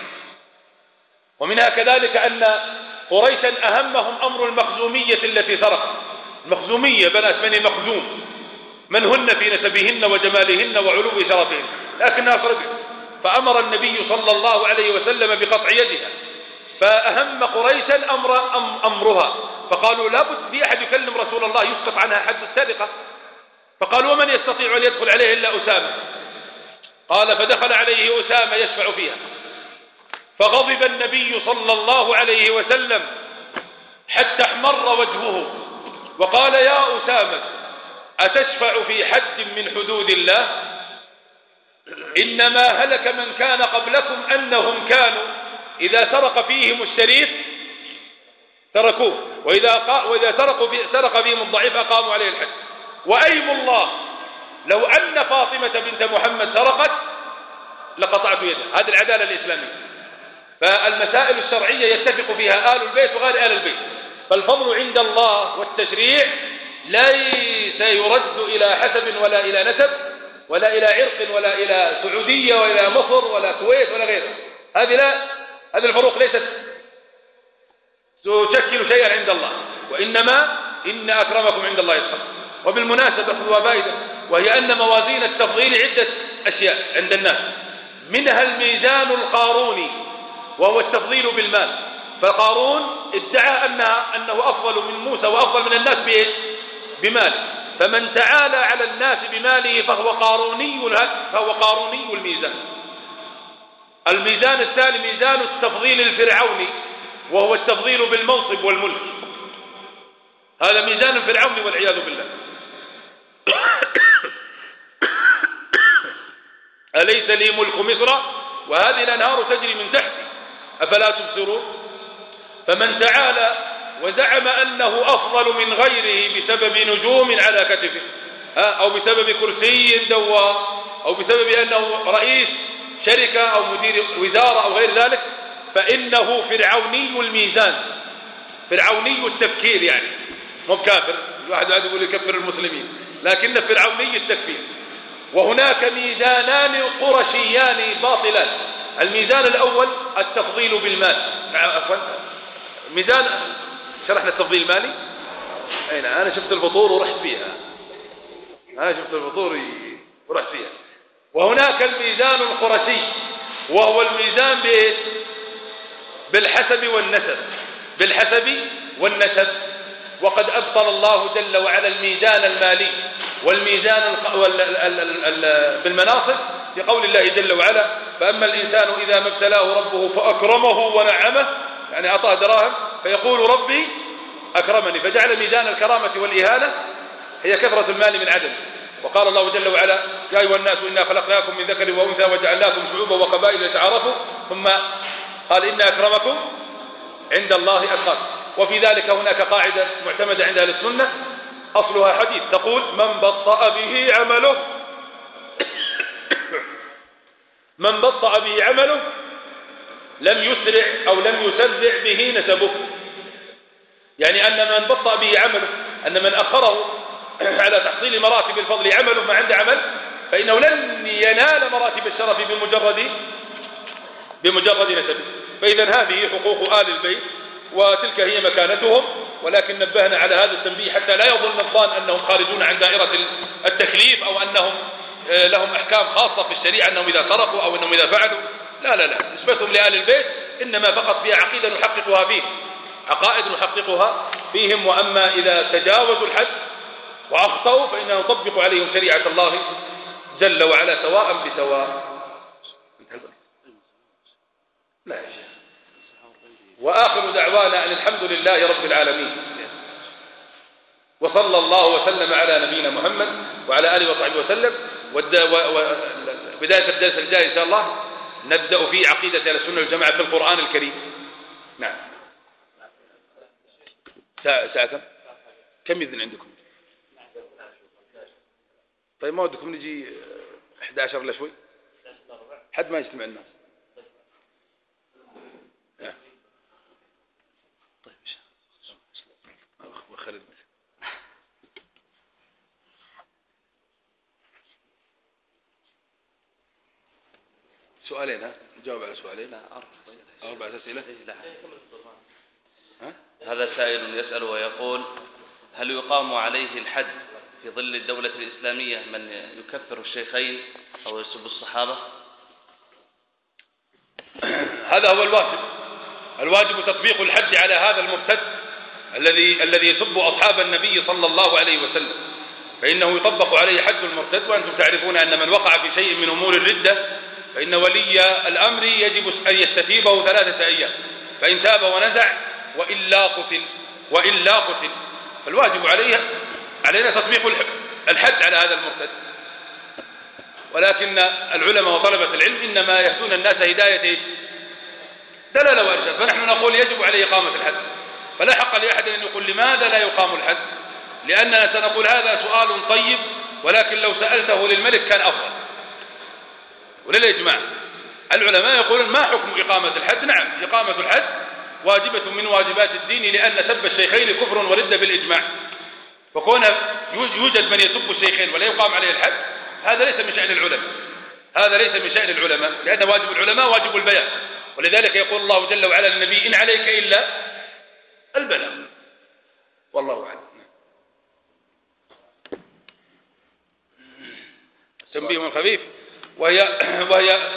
ومنها كذلك أن قريشا أهمهم أمر المخزومية التي سرقت. المخزومية بنات بني مخزوم، من هن في نسبهن وجمالهن وعلو شرفهن، لكنها سرقت، فأمر النبي صلى الله عليه وسلم بقطع يدها. فأهم قريشا أمر أم أمرها، فقالوا لا بد في أحد يكلم رسول الله يسقط عنها حد السرقة. فقالوا: ومن يستطيع أن يدخل عليه إلا أسامة؟ قال: فدخل عليه أسامة يشفع فيها، فغضب النبي صلى الله عليه وسلم حتى احمر وجهه وقال: يا أسامة أتشفع في حد من حدود الله؟ إنما هلك من كان قبلكم أنهم كانوا إذا سرق فيهم الشريف تركوه، وإذا, قا... وإذا سرقوا بي... سرق بهم الضعيف أقاموا عليه الحد. وأيم الله لو أن فاطمة بنت محمد سرقت لقطعت يدها. هذه العدالة الإسلامية. فالمسائل الشرعية يتفق فيها آل البيت وغير آل البيت، فالفضل عند الله والتشريع ليس يرد إلى حسب ولا إلى نسب ولا إلى عرق ولا إلى سعودية ولا إلى مصر ولا كويت ولا غيرها. هذه لا هذه الفروق ليست تشكل شيئا عند الله، وإنما إن أكرمكم عند الله يتقاكم. وبالمناسبة خذوا فائدة، وهي أن موازين التفضيل عدة أشياء عند الناس، منها الميزان القاروني وهو التفضيل بالمال. فقارون ادعى أنها أنه أفضل من موسى وأفضل من الناس بماله، فمن تعالى على الناس بماله فهو قاروني فهو قاروني الميزان. الميزان الثاني ميزان التفضيل الفرعوني وهو التفضيل بالمنصب والملك. هذا ميزان الفرعوني والعياذ بالله. أليس لي ملك مصر وهذه الأنهار تجري من تحتي أفلا تبصرون. فمن تعالى وزعم أنه أفضل من غيره بسبب نجوم على كتفه أو بسبب كرسي دوار أو بسبب أنه رئيس شركة أو مدير وزارة أو غير ذلك، فإنه فرعوني الميزان، فرعوني التفكير. يعني مو بكافر، الواحد قاعد يقول يكفر المسلمين، لكن فرعوني التكفير. وهناك ميزانان قرشيان باطلان. الميزان الأول التفضيل بالمال. عفوا ميزان شرحنا التفضيل المالي. أين أنا شفت الفطور ورحت فيها، أنا شفت الفطور ورحت فيها. وهناك الميزان القرشي وهو الميزان بالحسب والنسب، بالحسب والنسب. وقد أبطل الله جل وعلا الميزان المالي والميزان بالمناصب في قول الله جل وعلا: فأما الإنسان إذا ما ابتلاه ربه فأكرمه ونعمه، يعني أعطاه دراهم فيقول ربي أكرمني، فجعل ميزان الكرامة والإهانة هي كثرة المال من عدم. وقال الله جل وعلا: يا أيها الناس إنا خلقناكم من ذكر وأنثى وجعلناكم شعوبا وقبائل لتعارفوا، ثم قال إن أكرمكم عند الله أتقاكم. وفي ذلك هناك قاعدة معتمدة عند أهل السنة أصلها حديث تقول: من بطأ به عمله من بطأ به عمله لم يسرع أو لم يسرع به نسبه. يعني أن من بطأ به عمله، أن من أخره على تحصيل مراتب الفضل عمله ما عنده عمل، فإنه لن ينال مراتب الشرف بمجرد بمجرد نسبه. فإذا هذه حقوق آل البيت وتلك هي مكانتهم. ولكن نبهنا على هذا التنبيه حتى لا يظن الظان أنهم خارجون عن دائرة التكليف أو أنهم لهم أحكام خاصة في الشريعة، أنهم إذا سرقوا أو أنهم إذا فعلوا. لا لا لا، نسبتهم لآل البيت إنما فقط فيها عقيدة نحققها فيه، عقائد نحققها فيهم. وأما إذا تجاوزوا الحد وأخطأوا فإننا نطبق عليهم شريعة الله جل وعلا سواء بسواء. لا يا شيخ. وآخر دعوانا أن الحمد لله رب العالمين، وصلى الله وسلم على نبينا محمد وعلى آله وصحبه وسلم. وبداية الدرس الجاي إن شاء الله نبدأ في عقيدة أهل السنة والجماعة في القرآن الكريم. نعم. ساعة ساعة كم؟ كم يذن عندكم؟ طيب ما ودكم نجي إحدى عشر إلا شوي حد ما يجتمع الناس. طيب خالد سؤالين، ها نجاوب على سؤالين. لا أربع أربع أسئلة. لا. ها؟ هذا سائل يسأل ويقول: هل يقام عليه الحد في ظل الدولة الإسلامية من يكفر الشيخين أو يسب الصحابة؟ هذا هو الواجب. الواجب تطبيق الحد على هذا المرتد الذي الذي يسب أصحاب النبي صلى الله عليه وسلم، فإنه يطبق عليه حد المرتد. وأنتم تعرفون أن من وقع في شيء من أمور الردة فإن ولي الأمر يجب أن يستتيبه ثلاثة أيام، فإن تاب ونزع وإلا قتل وإلا قتل. فالواجب عليها علينا تطبيق الحد على هذا المرتد. ولكن العلماء وطلبة العلم إنما يهدون الناس هداية دلالة وإرشاد، فنحن نقول يجب عليه إقامة الحد. فلا حق لأحد أن يقول لماذا لا يقام الحد، لأننا سنقول هذا سؤال طيب، ولكن لو سألته للملك كان أفضل. وللإجماع العلماء يقولون ما حكم إقامة الحد؟ نعم، إقامة الحد واجبة من واجبات الدين، لأن سب الشيخين كفر ورد بالإجماع. فكون يوجد من يسب الشيخين ولا يقام عليه الحد هذا ليس من شأن العلماء، هذا ليس من شأن العلماء، لأن واجب العلماء واجب البيان. ولذلك يقول الله جل وعلا للنبي: إن عليك إلا البلاغ. والله أعلم. تنبيه خفيف، وهي وهي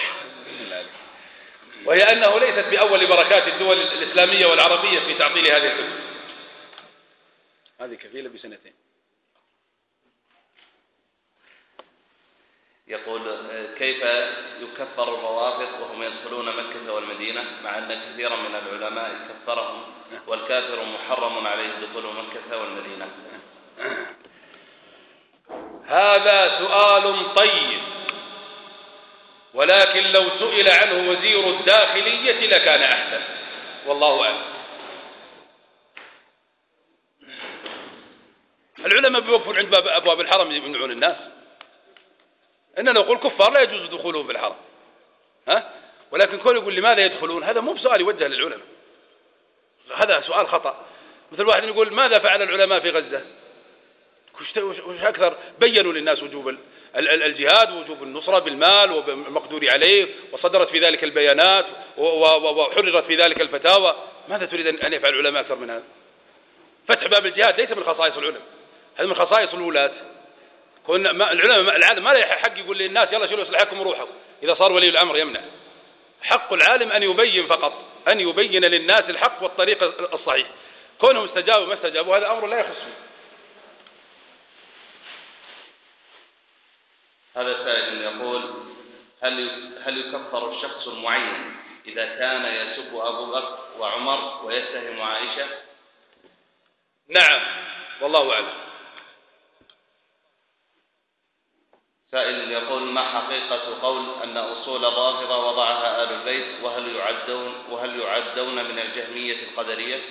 وهي أنه ليست بأول بركات الدول الإسلامية والعربية في تعطيل هذه الحدود. هذه كفيلة بسنتين. يقول: كيف يكفر الروافض وهم يدخلون مكة والمدينة مع أن كثيرا من العلماء كفرهم، والكافر محرم عليه دخول مكة والمدينة؟ هذا سؤال طيب، ولكن لو سئل عنه وزير الداخلية لكان أحسن، والله أعلم. العلماء بيوقفون عند باب أبواب الحرم يمنعون الناس. إننا نقول كفار لا يجوز دخولهم في الحرم، ها؟ ولكن كل يقول لماذا يدخلون، هذا مو بسؤال يوجه للعلماء، هذا سؤال خطأ. مثل واحد يقول: ماذا فعل العلماء في غزة؟ وش أكثر؟ بيّنوا للناس وجوب الجهاد ووجوب النصرة بالمال وبالمقدور عليه، وصدرت في ذلك البيانات وحررت في ذلك الفتاوى. ماذا تريد أن يفعل العلماء أكثر من هذا؟ فتح باب الجهاد ليس من خصائص العلماء، هذا من خصائص الولاة. العلماء العالم ما له حق يقول للناس يلا شيلوا أسلحتكم وروحوا إذا صار ولي الأمر يمنع. حق العالم أن يبين فقط، أن يبين للناس الحق والطريق الصحيح. كونهم استجابوا ما استجابوا هذا أمر لا يخصهم. هذا سائل يقول: هل هل يكفر الشخص المعين إذا كان يسب أبو بكر وعمر ويتهم عائشة؟ نعم، والله أعلم. سائل يقول: ما حقيقة قول أن أصول الرافضة وضعها آل البيت، وهل يعدون وهل يعدون من الجهمية القدرية؟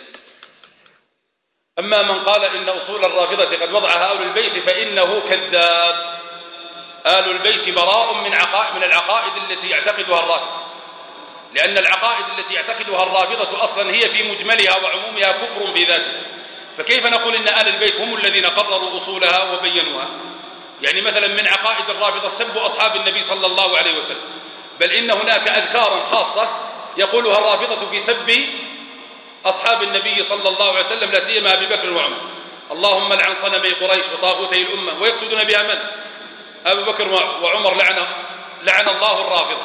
أما من قال إن أصول الرافضة قد وضعها آل البيت فإنه كذاب. آل البيت براء من عقائد من العقائد التي يعتقدها الرافضة، لأن العقائد التي يعتقدها الرافضة أصلا هي في مجملها وعمومها كفر في ذاته. فكيف نقول إن آل البيت هم الذين قرروا أصولها وبينوها؟ يعني مثلا من عقائد الرافضة سب أصحاب النبي صلى الله عليه وسلم، بل إن هناك أذكارا خاصة يقولها الرافضة في سب أصحاب النبي صلى الله عليه وسلم، لا سيما أبي بكر وعمر. اللهم لعن صنمي قريش وطاغوتي الأمة، ويقصدون بها من؟ أبو بكر وعمر، لعنه لعن الله الرافضة.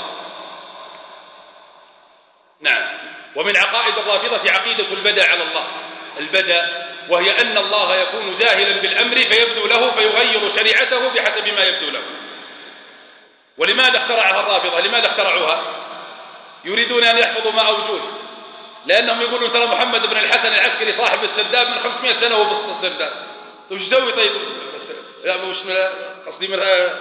نعم. ومن عقائد الرافضة عقيدة البدء على الله، البدء، وهي أن الله يكون جاهلا بالأمر فيبدو له فيغير شريعته بحسب ما يبدو له. ولماذا اخترعها الرافضة؟ لماذا اخترعوها؟ يريدون أن يحفظوا ما أوجوه، لأنهم يقولون ترى محمد بن الحسن العسكري صاحب السرداب من خمسمائة سنة وهو في السرداب. طيب وش يسوي؟ طيب قصدي من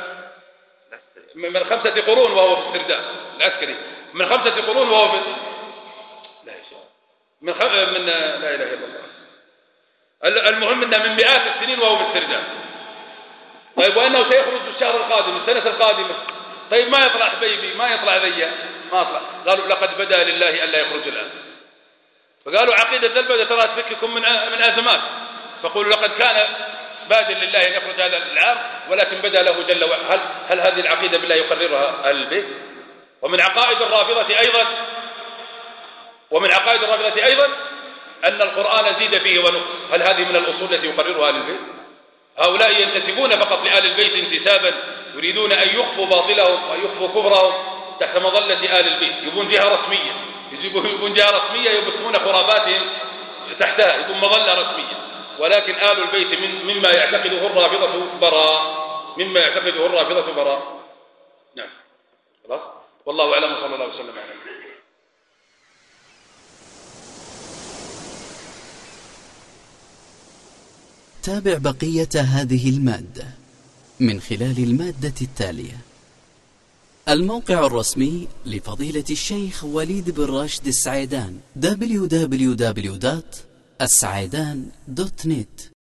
من خمسة قرون وهو في السرداب العسكري، من خمسة قرون وهو في لا يا شيخ من خ... من لا إله إلا الله. المهم أنه من مئات السنين وهو في السرداب. طيب وأنه سيخرج الشهر القادم السنة القادمة. طيب ما يطلع حبيبي، ما يطلع ذي، ما يطلع. قالوا لقد بدا لله ألا يخرج الآن. فقالوا عقيدة البدء ترى تفككم من من أزمات، فقولوا لقد كان بادل لله أن يخرج هذا العام، ولكن بدا له جل وعلا. هل, هل هذه العقيدة بالله يقررها أهل البيت؟ ومن عقائد الرافضة أيضا ومن عقائد الرافضة أيضا أن القرآن زيد فيه ونقص. هل هذه من الأصول التي يقررها أهل البيت؟ هؤلاء ينتسبون فقط لآل البيت انتسابا، يريدون أن يخفوا باطلهم ويخفوا كفرهم تحت مظلة آل البيت. يبون جهة رسمية، يبون جهة رسمية يبثون خرافاتهم تحتها، يبون مظلة رسمية. ولكن آل البيت من مما يعتقده الرافضة براء، مما يعتقده الرافضة براء. نعم، خلاص. والله أعلم، صلى الله عليه وسلم على نبينا. تابع بقية هذه المادة من خلال المادة التالية: الموقع الرسمي لفضيلة الشيخ وليد بن راشد السعيدان دبليو دبليو دبليو دوت السعيدان دوت نت.